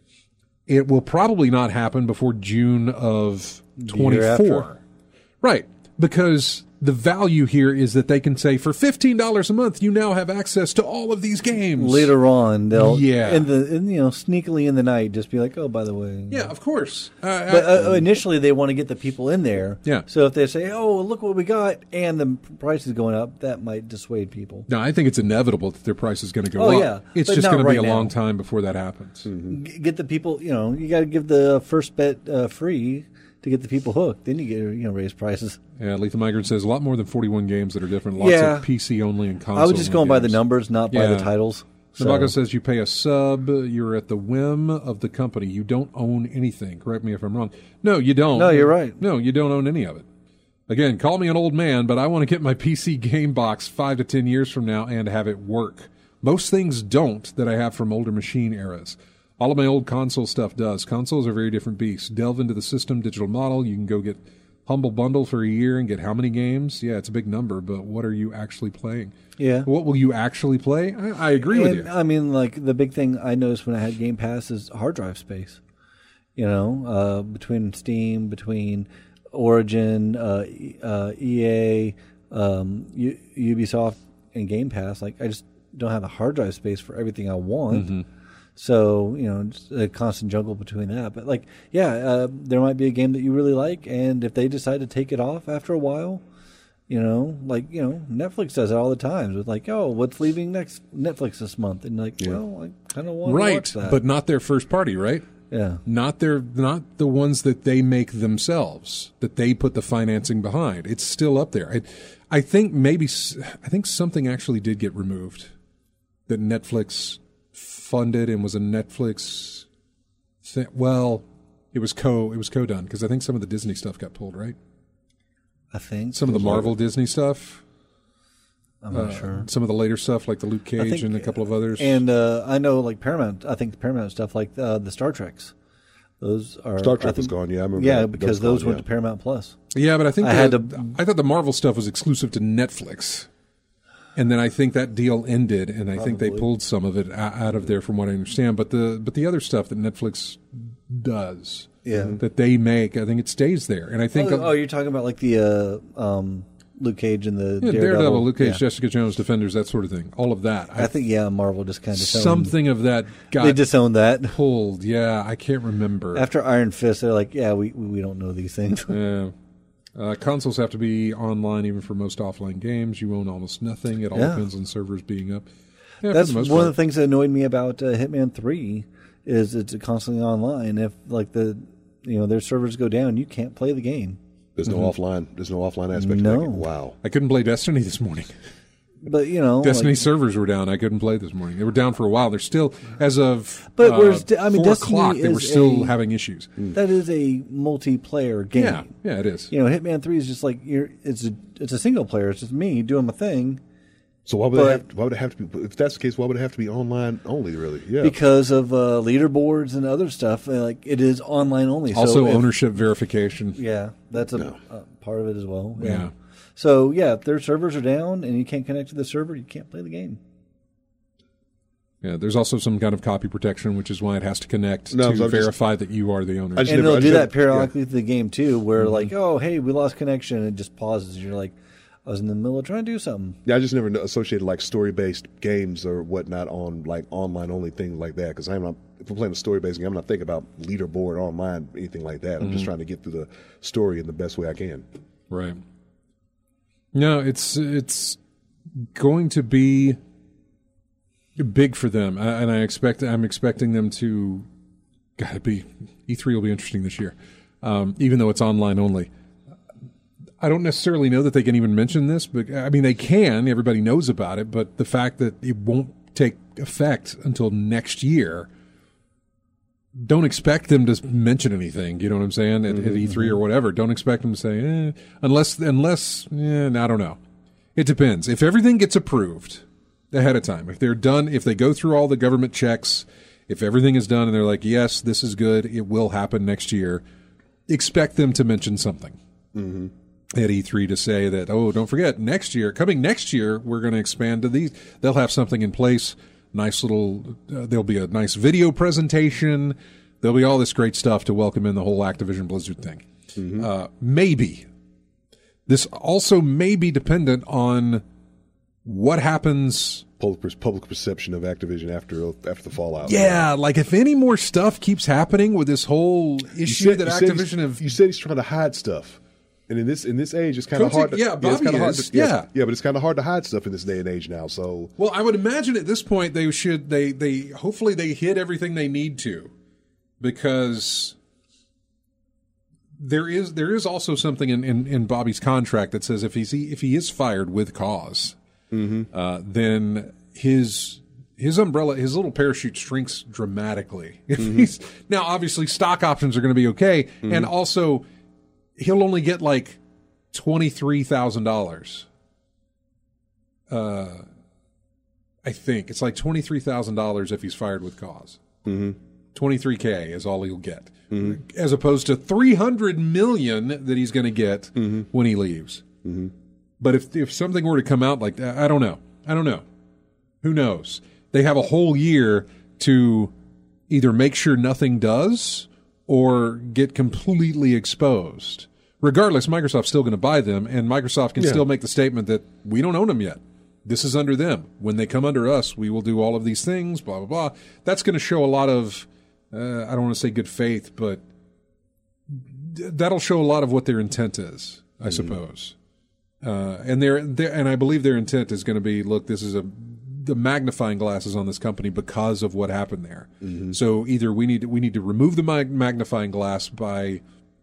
It will probably not happen before June of twenty-four. Right, because the value here is that they can say, for fifteen dollars a month, you now have access to all of these games. Later on, they'll, yeah. in the, in, you know, sneakily in the night, just be like, oh, by the way. Yeah, of course. Uh, But I, uh, initially, they want to get the people in there. Yeah. So if they say, oh, look what we got, and the price is going up, that might dissuade people. no, I think it's inevitable that their price is going to go Oh, up. yeah, It's but just not going to be right a long now. time before that happens. G- Get the people, you know, you got to give the first bet uh, free to get the people hooked. Then you get, you know, raise prices. Yeah, Lethal Migrant says a lot more than forty-one games that are different. Lots Yeah. of P C only and console. I was just going by the games. numbers, not by Yeah. the titles. So- Nabago says you pay a sub, you're at the whim of the company. You don't own anything. Correct me if I'm wrong. No, you don't. No, you're right. No, you don't own any of it. Again, call me an old man, but I want to get my P C game box five to ten years from now and have it work. Most things don't that I have from older machine eras. All of my old console stuff does. Consoles are very different beasts. Delve into the system, digital model. You can go get Humble Bundle for a year and get how many games? Yeah, it's a big number, but what are you actually playing? Yeah. What will you actually play? I, I agree with And, you. I mean, like, the big thing I noticed when I had Game Pass is hard drive space. You know, uh, between Steam, between Origin, uh, E- uh, E A, um, U- Ubisoft, and Game Pass, like, I just don't have the hard drive space for everything I want. Mm-hmm. So, you know, just a constant juggle between that. But, like, yeah, uh, there might be a game that you really like, and if they decide to take it off after a while, you know, like, you know, Netflix does it all the time. It's like, oh, what's leaving next Netflix this month? And, like, well, I kind of want to Right, watch that. but not their first party, right? yeah. Not their, not the ones that they make themselves, that they put the financing behind. It's still up there. I, I think maybe, s- I think something actually did get removed that Netflix funded and was a Netflix thing. Well, it was co, it was co-done because I think some of the Disney stuff got pulled, right? I think. Some of the Marvel Disney stuff, I'm not uh, sure. some of the later stuff like the Luke I Cage think- and a couple of others. And uh, I know, like, Paramount, I think the Paramount stuff, like uh, the Star Treks, those are. Star I Trek was think- gone, yeah, I remember Yeah, that. because That was those gone, went yeah. to Paramount Plus. Yeah, but I think I the, had to- I thought the Marvel stuff was exclusive to Netflix, and then I think that deal ended, and I think they Probably. pulled some of it o- out of there, from what I understand. But the but the other stuff that Netflix does, Yeah. that they make, I think it stays there. And I think Oh, oh, you're talking about, like, the uh, um, Luke Cage and the yeah, Daredevil. Daredevil, Luke Cage, Yeah. Jessica Jones, Defenders, that sort of thing. All of that. I think, yeah, Marvel just kind of something of that got They disowned that. pulled. Yeah, I can't remember. After Iron Fist, they're like, yeah, we we don't know these things. Yeah. Uh, consoles have to be online even for most offline games. You own almost nothing. It all Yeah. depends on servers being up. Yeah, That's for the most one part. of the things that annoyed me about uh, Hitman three is it's constantly online. If, like, the you know their servers go down, you can't play the game. There's no offline. There's no offline aspect. No. To that game. Wow. I couldn't play Destiny this morning. But, you know, Destiny like, servers were down. I couldn't play this morning. They were down for a while. They're still, as of But uh, whereas I mean, four Destiny o'clock, they were is still a- having issues. that is a multiplayer game. Yeah, yeah, it is. You know, Hitman three is just like you're. It's a it's a single player. It's just me doing my thing So why would But- it have? Why would it have to be? If that's the case, why would it have to be online only? Really? Yeah. because of uh, leaderboards and other stuff. uh, Like it is online only. Also, so if- ownership verification. Yeah, that's a, No. a part of it as well. Yeah. Yeah. So yeah, if their servers are down and you can't connect to the server, you can't play the game. Yeah, there's also some kind of copy protection, which is why it has to connect No, to so I'm just- verify that you are the owner. I just And never- they'll I do just that never- periodically through the game too, where Mm-hmm. like, oh, hey, we lost connection, and it just pauses, and you're like, I was in the middle of trying to do something. Yeah, I just never associated like story-based games or whatnot on like online-only things like that. Because I'm not, if I'm playing a story-based game, I'm not thinking about leaderboard online, anything like that. I'm just trying to get through the story in the best way I can. Right. No, it's it's going to be big for them, I- and I expect I'm expecting them to. Gotta be E three will be interesting this year, um, even though it's online only. I don't necessarily know that they can even mention this, but I mean they can. Everybody knows about it, but the fact that it won't take effect until next year. Don't expect them to mention anything. You know what I'm saying at, Mm-hmm. at E three or whatever. Don't expect them to say eh, unless unless eh, I don't know. It depends. If everything gets approved ahead of time, if they're done, if they go through all the government checks, if everything is done and they're like, yes, this is good, it will happen next year. Expect them to mention something Mm-hmm. at E three to say that, oh, don't forget next year, coming next year, we're going to expand to these. They'll have something in place. Nice little, uh, there'll be a nice video presentation. There'll be all this great stuff to welcome in the whole Activision Blizzard thing. Mm-hmm. Uh, maybe. This also may be dependent on what happens. Public, public perception of Activision after after the fallout. Yeah, like if any more stuff keeps happening with this whole You issue said- that you said he's- Activision have. You said he's trying to hide stuff. And in this in this age, it's kind of Coaching- hard. To, yeah, it's Bobby kinda hard is, to, yes, yeah. yeah, but it's kind of hard to hide stuff in this day and age now. So Well, I would imagine at this point they should they they hopefully they hit everything they need to, because there is there is also something in, in, in Bobby's contract that says if he's if he is fired with cause, uh, then his his umbrella his little parachute shrinks dramatically. If he's now obviously stock options are going to be okay, and also he'll only get like twenty three thousand dollars. Uh, I think it's like twenty three thousand dollars if he's fired with cause. Mm-hmm. Twenty three k is all he'll get, as opposed to three hundred million that he's going to get Mm-hmm. when he leaves. Mm-hmm. But if if something were to come out like that, I don't know. I don't know. Who knows? They have a whole year to either make sure nothing does or get completely exposed. Regardless, Microsoft's still going to buy them, and Microsoft can Yeah. still make the statement that we don't own them yet. This is under them. When they come under us, we will do all of these things, blah, blah, blah. That's going to show a lot of, uh, I don't want to say good faith, but th- that'll show a lot of what their intent is, I suppose. Uh, and their, their, and I believe their intent is going to be, look, this is a, the magnifying glasses on this company because of what happened there. So either we need, we need to remove the mag- magnifying glass by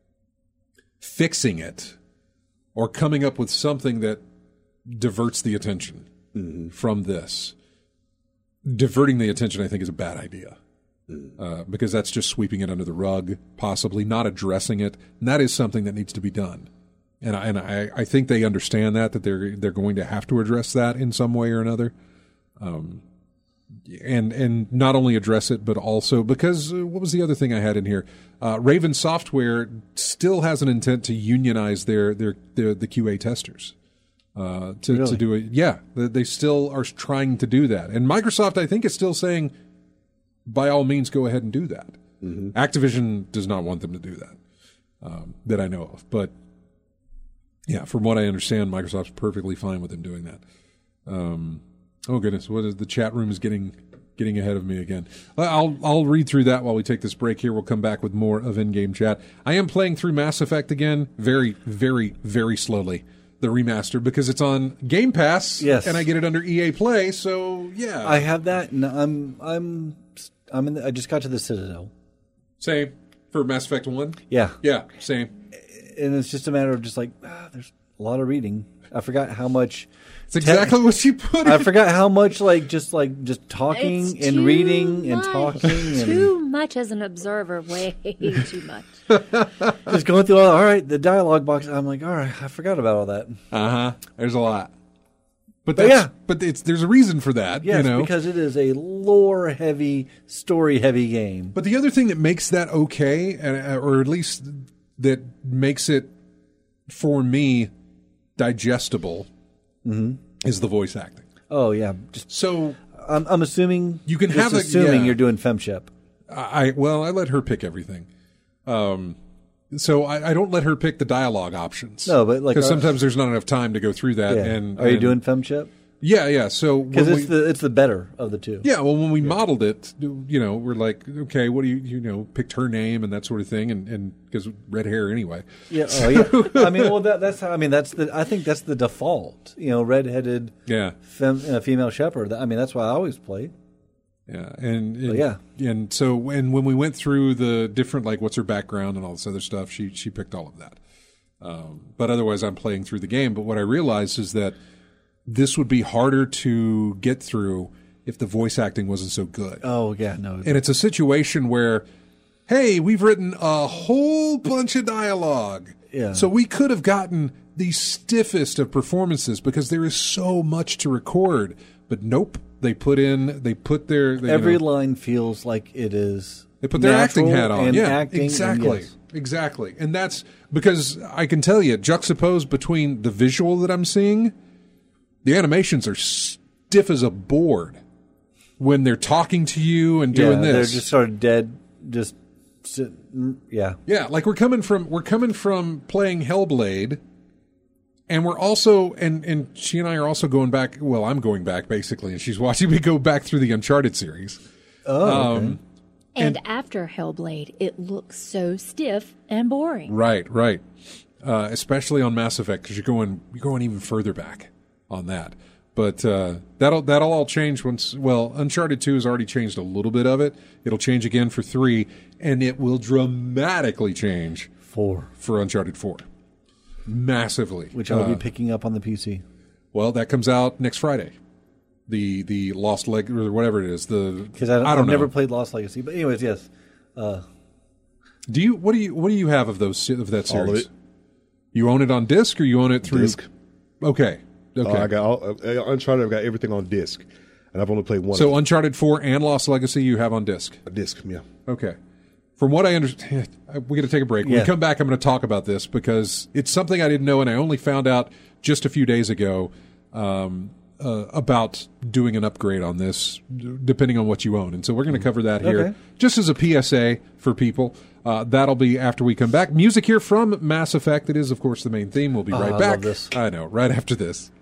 fixing it, or coming up with something that diverts the attention from this. Diverting the attention, I think, is a bad idea, uh, because that's just sweeping it under the rug, possibly not addressing it. And that is something that needs to be done. And I, and I, I think they understand that, that they're they're going to have to address that in some way or another. Um, and and not only address it, but also because uh, what was the other thing I had in here? Uh, Raven Software still has an intent to unionize their their, their the Q A testers. Uh, to, Really? to do it, yeah, they, they still are trying to do that, and Microsoft, I think, is still saying, by all means, go ahead and do that. Activision does not want them to do that, um, that I know of. But yeah, from what I understand, Microsoft's perfectly fine with them doing that. Um, oh goodness, what is the chat room is getting getting ahead of me again. I'll I'll read through that while we take this break here. We'll come back with more of in-game chat. I am playing through Mass Effect again, very, very, very slowly. The remaster, because it's on Game Pass, Yes. and I get it under E A Play. So yeah, I have that, and I'm I'm I'm in. The, I just got to the Citadel. same for Mass Effect One. Yeah, Yeah, same. and it's just a matter of just like ah, there's a lot of reading. I forgot how much. It's exactly what you put. I in. forgot how much like just like just talking It's and too reading and much. talking and Too much as an observer, way too much. just going through all. All right, the dialogue box. I'm like, all right, I forgot about all that. Uh huh. There's a lot, but But that's, yeah. but it's there's a reason for that. Yes, you know, because it is a lore heavy, story heavy game. But the other thing that makes that okay, and- or at least that makes it for me digestible, is the voice acting. Oh yeah, just So I'm, I'm assuming You can just have a- assuming yeah. you're doing FemShep. I well, I let her pick everything. Um, so I, I don't let her pick the dialogue options. No, but, like, because are- sometimes the's not enough time to go through that. Yeah. And Are you and- doing FemShep? Yeah, yeah. So Because when it's we- the it's the better of the two. yeah, well, when we modeled it, you know, we're like, okay, what do you you know picked her name and that sort of thing, and and because red hair anyway. Yeah. Oh, yeah. I mean, well, that, that's how. I mean, that's the. I think that's the default. You know, redheaded, Yeah, fem, uh, female shepherd. I mean, that's why I always played. yeah, and, and yeah. and so and when we went through the different like what's her background and all this other stuff, she she picked all of that. Um, but otherwise, I'm playing through the game. But what I realized is that this would be harder to get through if the voice acting wasn't so good. Oh yeah, no. And it's a situation where, hey, we've written a whole bunch of dialogue. Yeah. So we could have gotten the stiffest of performances because there is so much to record. But nope, they put in, they put their they, Every you know, line feels like it is. they put their acting natural hat on. and Yeah, acting, and exactly, yes. exactly. And that's because I can tell you, juxtaposed between the visual that I'm seeing, the animations are stiff as a board when they're talking to you and doing yeah, this. They're just sort of dead. Just sit, mm, yeah. Yeah, like we're coming from we're coming from playing Hellblade, and we're also and and she and I are also going back. Well, I'm going back basically, and she's watching me go back through the Uncharted series. Oh, Um, okay. And, after Hellblade, it looks so stiff and boring. Right, right. Uh, especially on Mass Effect because you're going you're going even further back on that. But uh, that'll that'll all change once. Well, Uncharted two has already changed a little bit of it. It'll change again for three, and it will dramatically change Four, for Uncharted four, massively. which I'll Uh, be picking up on the P C. Well, that comes out next Friday. The the Lost Leg or whatever it is. The Because I, I don't I've know. never played Lost Legacy, but anyways, yes. Do you what do you what do you have of those of that series? All of it. You own it on disc or you own it through Disc. Okay. Okay. Uh, I got all, uh, Uncharted. I've got everything on disc, and I've only played one. so of Uncharted four and Lost Legacy you have on disc. a disc. Yeah. Okay. From what I understand, we got to take a break. When Yeah. we come back, I'm going to talk about this because it's something I didn't know, and I only found out just a few days ago um, uh, about doing an upgrade on this, d- depending on what you own. And so we're going to cover that here, Okay. just as a P S A for people. Uh, that'll be after we come back. Music here from Mass Effect. It is, of course, the main theme. We'll be right I back. love this. I know, right after this.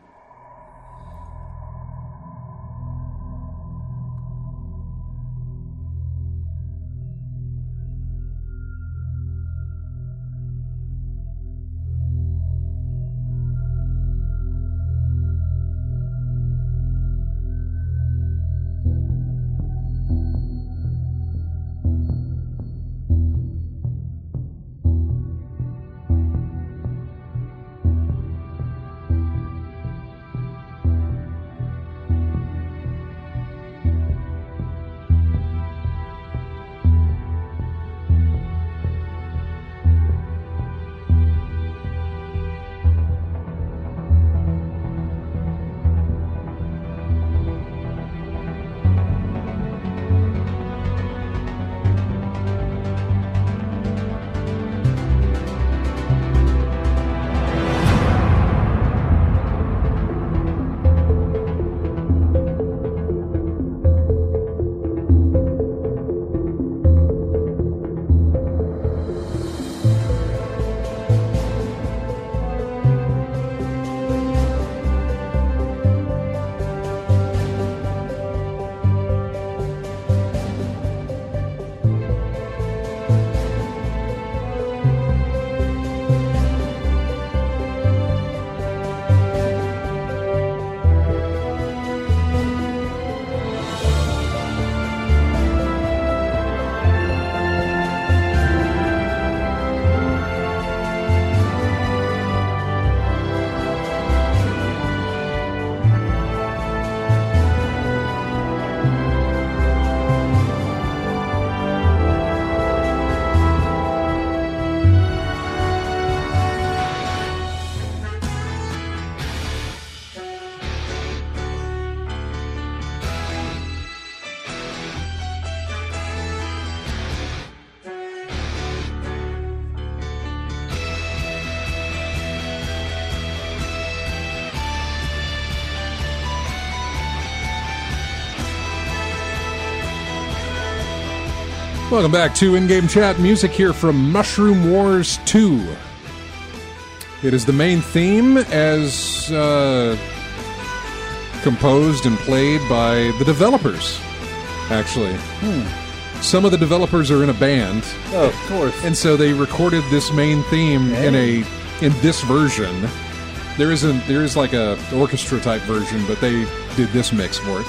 Welcome back to In-Game Chat. Music here from Mushroom Wars two. It is the main theme as uh, composed and played by the developers, actually. Hmm. Some of the developers are in a band. Oh, of course. And so they recorded this main theme hey. in a in this version. There isn't there is like a orchestra type version, but they did this mix for it.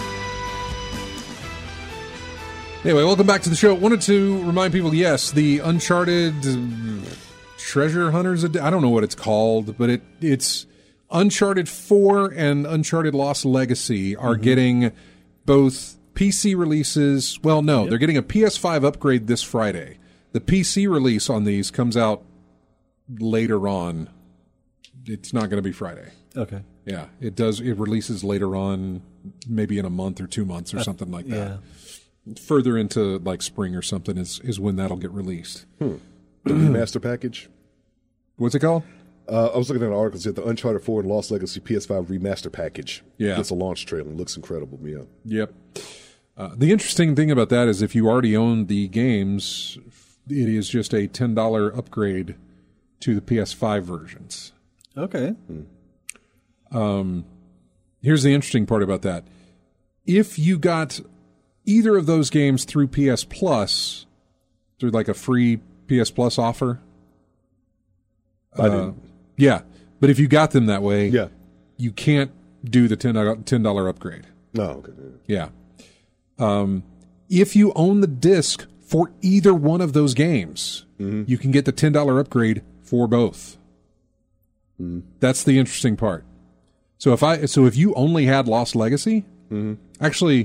Anyway, welcome back to the show. Wanted to remind people, yes, the Uncharted Treasure Hunters, I don't know what it's called, but it it's Uncharted four and Uncharted Lost Legacy are mm-hmm. getting both P C releases. Well, no, yep. they're getting a P S five upgrade this Friday. The P C release on these comes out later on. It's not going to be Friday. Okay. Yeah, it does. It releases later on, maybe in a month or two months or uh, something like that. Yeah. Further into like spring or something is, is when that'll get released. Hmm. The remaster package? What's it called? Uh, I was looking at an article that said the Uncharted four and Lost Legacy P S five remaster package. Yeah. It's a launch trailer. It looks incredible. Yeah. Yep. Uh, the interesting thing about that is if you already own the games, it is just a ten dollars upgrade to the P S five versions. Okay. Hmm. Um, here's the interesting part about that. If you got either of those games through P S Plus, through like a free P S Plus offer. I uh, didn't. Yeah, but if you got them that way, yeah. you can't do the ten dollars upgrade. No, okay. Yeah. Um, if you own the disc for either one of those games, mm-hmm. you can get the ten dollars upgrade for both. Mm-hmm. That's the interesting part. So if I so if you only had Lost Legacy, mm-hmm. actually.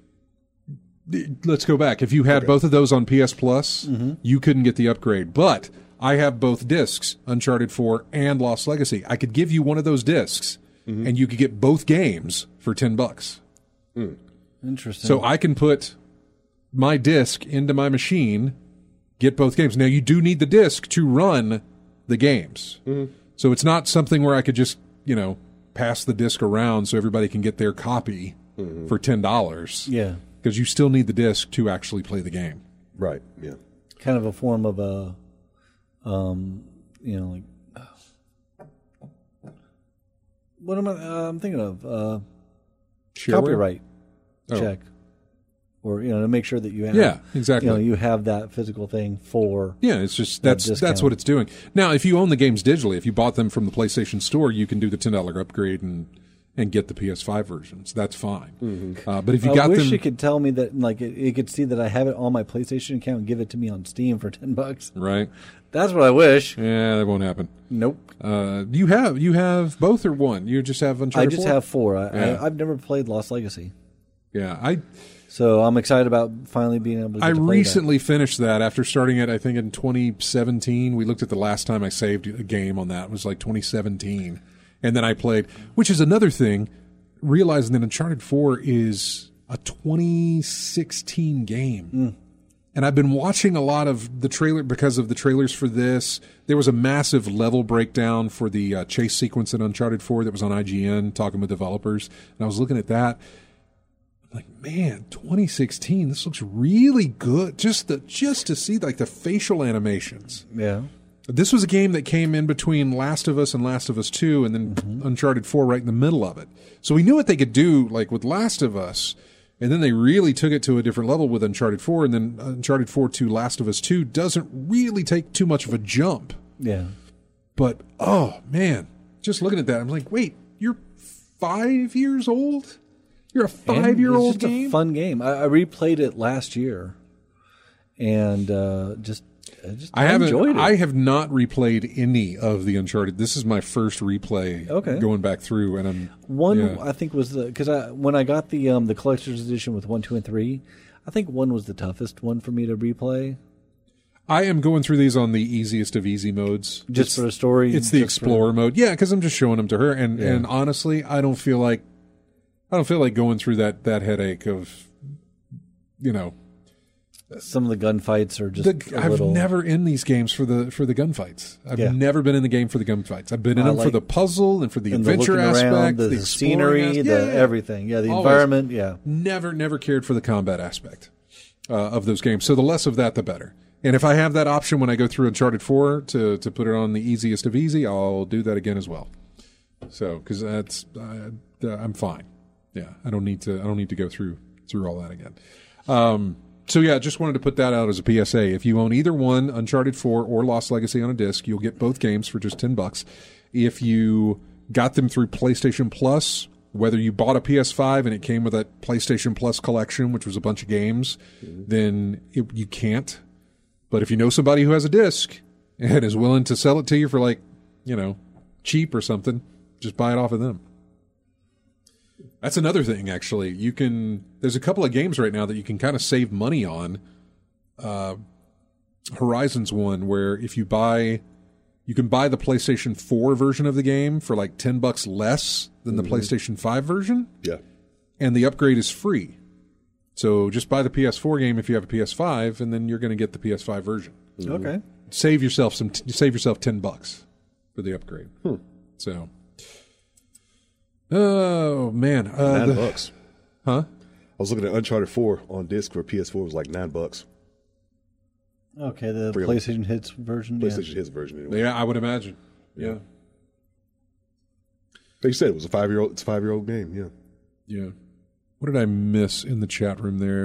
Let's go back. If you had okay. both of those on P S Plus, mm-hmm. you couldn't get the upgrade. But I have both discs, Uncharted four and Lost Legacy. I could give you one of those discs, mm-hmm. and you could get both games for ten bucks. Mm. Interesting. So I can put my disc into my machine, get both games. Now, you do need the disc to run the games. Mm-hmm. So it's not something where I could just, you know, pass the disc around so everybody can get their copy mm-hmm. for ten dollars. Yeah. Because you still need the disc to actually play the game. Right, yeah. Kind of a form of a, um, you know, like, uh, what am I, uh, I'm thinking of? Uh, copyright oh. check. Or, you know, to make sure that you have, yeah, exactly. you know, you have that physical thing for. Yeah, it's just, that's that's what it's doing. Now, if you own the games digitally, if you bought them from the PlayStation Store, you can do the ten dollars upgrade and and get the P S five versions. That's fine. Mm-hmm. Uh, but if you I got them... I wish it could tell me that, like, it, it could see that I have it on my PlayStation account and give it to me on Steam for ten bucks. Right. That's what I wish. Yeah, that won't happen. Nope. Uh, you have you have both or one? You just have Uncharted I just four? have four. I, yeah. I, I've never played Lost Legacy. Yeah, I... So I'm excited about finally being able to get I to play recently that. finished that after starting it, I think, in twenty seventeen. We looked at the last time I saved a game on that. It was like twenty seventeen. And then I played, which is another thing, realizing that Uncharted four is a twenty sixteen game. Mm. And I've been watching a lot of the trailer because of the trailers for this. There was a massive level breakdown for the uh, chase sequence in Uncharted four that was on I G N, talking with developers. And I was looking at that. Like, man, twenty sixteen, this looks really good. Just the just to see like the facial animations. Yeah. This was a game that came in between Last of Us and Last of Us two, and then mm-hmm. Uncharted four right in the middle of it. So we knew what they could do, like with Last of Us, and then they really took it to a different level with Uncharted four, and then Uncharted four to Last of Us two doesn't really take too much of a jump. Yeah. But oh man, just looking at that, I'm like, wait, you're five years old? You're a five-year-old game? It's just a fun game. I, I replayed it last year, and uh, just, I just I I haven't. enjoyed it. I have not replayed any of the Uncharted. This is my first replay. Okay. Going back through, and I'm one. Yeah. I think was the because I when I got the um, the collector's edition with one, two, and three. I think one was the toughest one for me to replay. I am going through these on the easiest of easy modes, just it's, for the story. It's the Explorer for... mode, yeah, because I'm just showing them to her, and yeah. and honestly, I don't feel like. I don't feel like going through that, that headache of, you know, some of the gunfights are just. The, I've little... never in these games for the for the gunfights. I've yeah. never been in the game for the gunfights. I've been in I them like, for the puzzle and for the and adventure the aspect, around, the, the scenery, aspect. the yeah. everything. Yeah, the Always. environment. Yeah, never never cared for the combat aspect. uh, of those games. So the less of that, the better. And if I have that option when I go through Uncharted four to, to put it on the easiest of easy, I'll do that again as well. So, because that's uh, I'm fine. Yeah, I don't need to. I don't need to go through through all that again. Um, so yeah, just wanted to put that out as a P S A. If you own either one, Uncharted four or Lost Legacy on a disc, you'll get both games for just ten bucks. If you got them through PlayStation Plus, whether you bought a P S five and it came with that PlayStation Plus collection, which was a bunch of games, mm-hmm. then it, you can't. But if you know somebody who has a disc and is willing to sell it to you for like, you know, cheap or something, just buy it off of them. That's another thing, actually. You can. There's a couple of games right now that you can kind of save money on. Uh, Horizon's one where if you buy, you can buy the PlayStation four version of the game for like ten bucks less than the mm-hmm. PlayStation five version. Yeah, and the upgrade is free. So just buy the P S four game if you have a P S five, and then you're going to get the P S five version. Mm-hmm. Okay. Save yourself some. T- save yourself ten bucks for the upgrade. Hmm. So. Oh man, uh, nine the, bucks. Huh? I was looking at Uncharted four on disc for P S four. It was like nine bucks. Okay, the Pretty PlayStation much. Hits version. PlayStation yeah. Hits version. Anyway. Yeah, I would imagine. Yeah. yeah. Like you said, it was a five year old. It's a five year old game. Yeah. Yeah. What did I miss in the chat room there?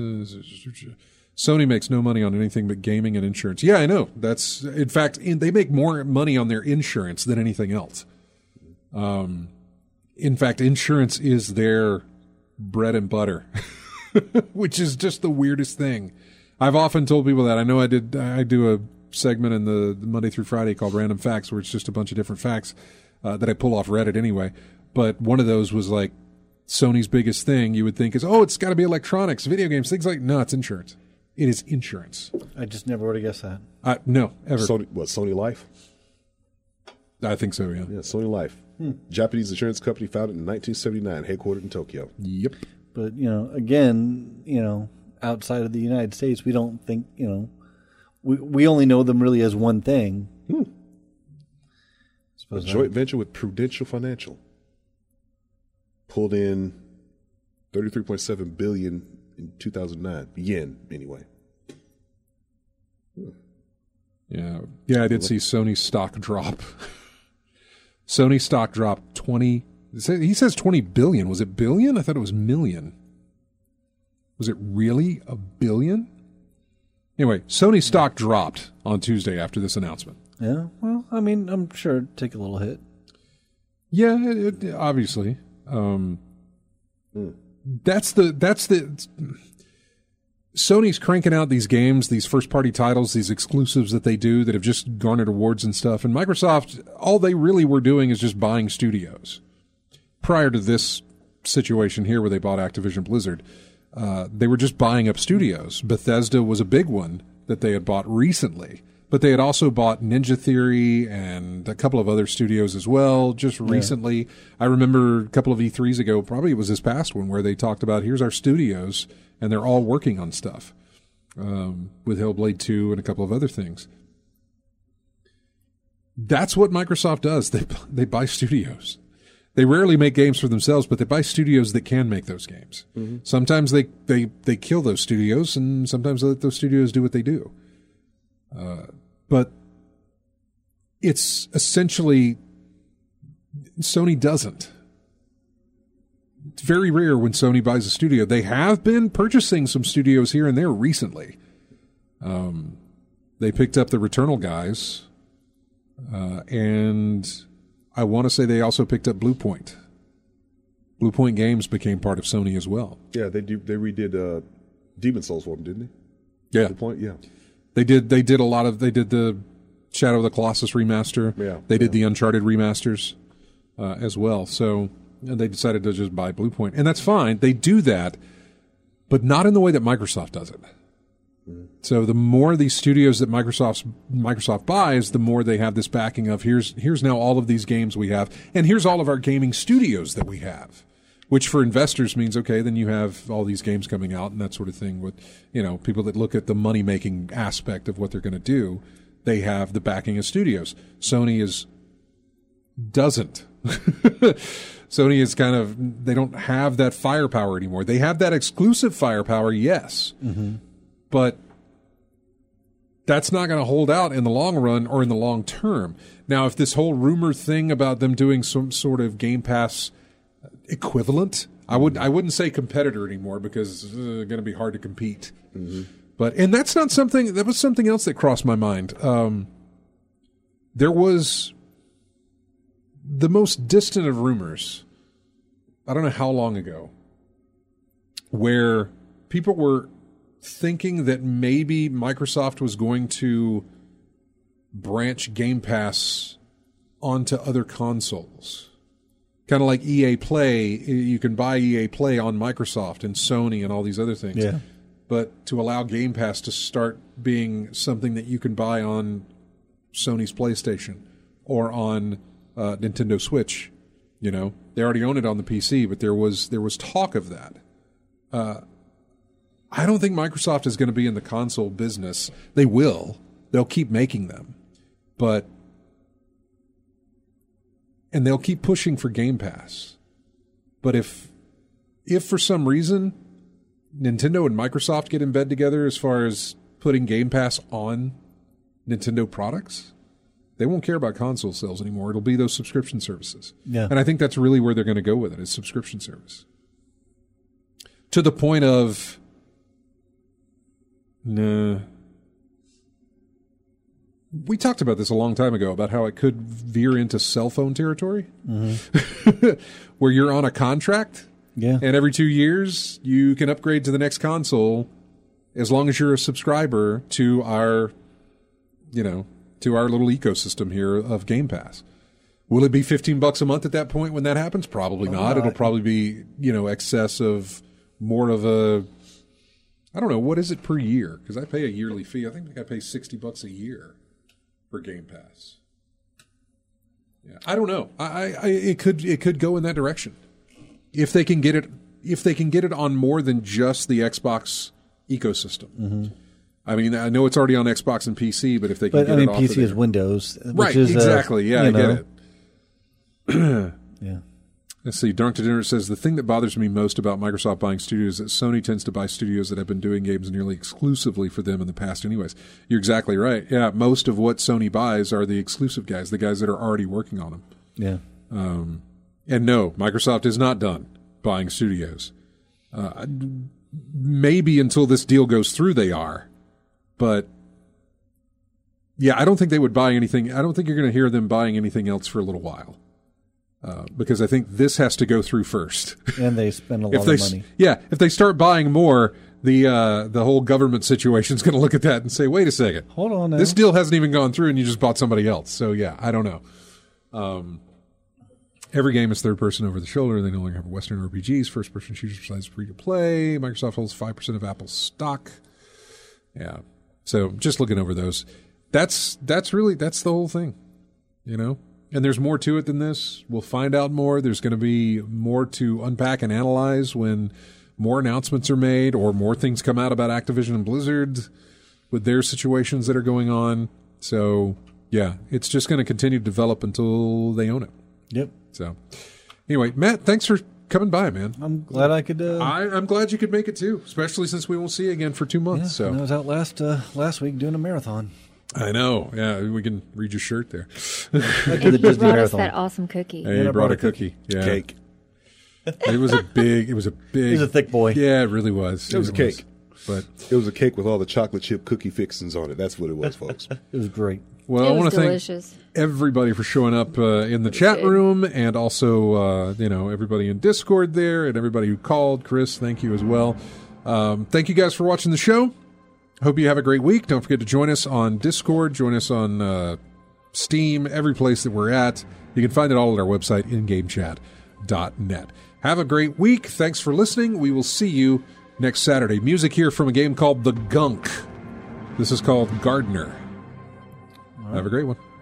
Sony makes no money on anything but gaming and insurance. Yeah, I know. That's in fact in, they make more money on their insurance than anything else. Um, in fact, insurance is their bread and butter, which is just the weirdest thing. I've often told people that. I know I did. I do a segment in the, the Monday through Friday called Random Facts, where it's just a bunch of different facts uh, that I pull off Reddit anyway. But one of those was like, Sony's biggest thing you would think is, oh, it's got to be electronics, video games, things like, no, it's insurance. It is insurance. I just never would have guessed that. Uh, no, ever. Sony, what, Sony Life? I think so, yeah. Yeah, Sony Life. Hmm. Japanese insurance company founded in nineteen seventy-nine, headquartered in Tokyo. Yep. But, you know, again, you know, outside of the United States, we don't think, you know, we we only know them really as one thing. Hmm. A joint venture with Prudential Financial. Pulled in thirty-three point seven billion dollars in two thousand nine. Yen, anyway. Hmm. Yeah. Yeah, I did see Sony stock drop. Sony stock dropped twenty. He says twenty billion. Was it billion? I thought it was million. Was it really a billion? Anyway, Sony stock dropped on Tuesday after this announcement. Yeah. Well, I mean, I'm sure it'd take a little hit. Yeah, it, it, obviously. Um, mm. That's the that's the Sony's cranking out these games, these first party titles, these exclusives that they do that have just garnered awards and stuff. And Microsoft, all they really were doing is just buying studios. Prior to this situation here, where they bought Activision Blizzard, uh, they were just buying up studios. Bethesda was a big one that they had bought recently. But they had also bought Ninja Theory and a couple of other studios as well just recently. Yeah. I remember a couple of E threes ago, probably it was this past one, where they talked about, here's our studios, and they're all working on stuff um, with Hellblade two and a couple of other things. That's what Microsoft does. They they buy studios. They rarely make games for themselves, but they buy studios that can make those games. Mm-hmm. Sometimes they, they, they kill those studios, and sometimes they let those studios do what they do. Uh, but it's essentially Sony doesn't. It's very rare when Sony buys a studio. They have been purchasing some studios here and there recently. Um, they picked up the Returnal guys, uh, and I want to say they also picked up Bluepoint. Bluepoint Games became part of Sony as well. Yeah, they do. They redid uh, Demon Souls for them, didn't they? Yeah, Bluepoint. Yeah. They did. They did a lot of. They did the Shadow of the Colossus remaster. Yeah, they did yeah. the Uncharted remasters uh, as well. So they decided to just buy Bluepoint, and that's fine. They do that, but not in the way that Microsoft does it. Mm. So the more these studios that Microsoft's Microsoft buys, the more they have this backing of here's here's now all of these games we have, and here's all of our gaming studios that we have. Which for investors means, okay, then you have all these games coming out and that sort of thing with, you know, people that look at the money-making aspect of what they're going to do. They have the backing of studios. Sony is doesn't. Sony is kind of, they don't have that firepower anymore. They have that exclusive firepower, yes, mm-hmm. but that's not going to hold out in the long run or in the long term. Now, if this whole rumor thing about them doing some sort of Game Pass equivalent, I would I wouldn't say competitor anymore because it's uh, going to be hard to compete. Mm-hmm. But and that's not something that was something else that crossed my mind. Um, there was the most distant of rumors. I don't know how long ago, where people were thinking that maybe Microsoft was going to branch Game Pass onto other consoles. Kind of like E A Play. You can buy E A Play on Microsoft and Sony and all these other things. Yeah. But to allow Game Pass to start being something that you can buy on Sony's PlayStation or on uh, Nintendo Switch. You know, they already own it on the P C, but there was there was talk of that. Uh, I don't think Microsoft is going to be in the console business. They will. They'll keep making them. But and they'll keep pushing for Game Pass. But if if for some reason Nintendo and Microsoft get in bed together as far as putting Game Pass on Nintendo products, they won't care about console sales anymore. It'll be those subscription services. Yeah. And I think that's really where they're going to go with it, is subscription service. To the point of, nah. We talked about this a long time ago, about how it could veer into cell phone territory, mm-hmm. where you're on a contract, yeah. and every two years you can upgrade to the next console as long as you're a subscriber to our, you know, to our little ecosystem here of Game Pass. Will it be fifteen bucks a month at that point when that happens? Probably not. Right. It'll probably be, you know, excess of more of a, I don't know, what is it per year? Because I pay a yearly fee. I think I pay sixty bucks a year for Game Pass. Yeah, I don't know. I, I it could it could go in that direction if they can get it if they can get it on more than just the Xbox ecosystem. Mm-hmm. I mean, I know it's already on Xbox and P C, but if they can but, get I mean, it off P C of is Windows, which right? is, Exactly. Uh, yeah, I know. get it. yeah. Let's see. Dark to Dinner says, the thing that bothers me most about Microsoft buying studios is that Sony tends to buy studios that have been doing games nearly exclusively for them in the past anyways. You're exactly right. Yeah, most of what Sony buys are the exclusive guys, the guys that are already working on them. Yeah. Um, and no, Microsoft is not done buying studios. Uh, maybe until this deal goes through they are. But, yeah, I don't think they would buy anything. I don't think you're going to hear them buying anything else for a little while. Uh, because I think this has to go through first. And they spend a lot if they, of money. Yeah, if they start buying more, the uh, the whole government situation is going to look at that and say, wait a second. Hold on now. This deal hasn't even gone through and you just bought somebody else. So, yeah, I don't know. Um, every game is third person over the shoulder. They no longer have Western R P Gs. First person shooters besides free to play. Microsoft holds five percent of Apple's stock. Yeah. So just looking over those. That's that's really, that's the whole thing, you know? And there's more to it than this. We'll find out more. There's going to be more to unpack and analyze when more announcements are made or more things come out about Activision and Blizzard with their situations that are going on. So, yeah, it's just going to continue to develop until they own it. Yep. So, anyway, Matt, thanks for coming by, man. I'm glad I could. Uh, I, I'm glad you could make it too, especially since we won't see you again for two months. yeah, so I was out last uh, last week doing a marathon. I know. Yeah, we can read your shirt there. I And did the you Disney brought us marathon. that awesome cookie. Hey, I you brought brought a a cookie. Yeah. Cake. It was a big. It was a big. It was a thick boy. Yeah, it really was. It was a cake. But It was a cake with all the chocolate chip cookie fixings on it. That's what it was, folks. It was great. well, I it want was to thank delicious. everybody for showing up uh, in the chat good. room, and also uh, you know everybody in Discord there, and everybody who called. Chris, thank you as well. Um, thank you guys for watching the show. Hope you have a great week. Don't forget to join us on Discord. Join us on uh, Steam. Every place that we're at, you can find it all at our website, in game chat dot net. Have a great week. Thanks for listening. We will see you next Saturday. Music here from a game called The Gunk. This is called Gardener. Have a great one.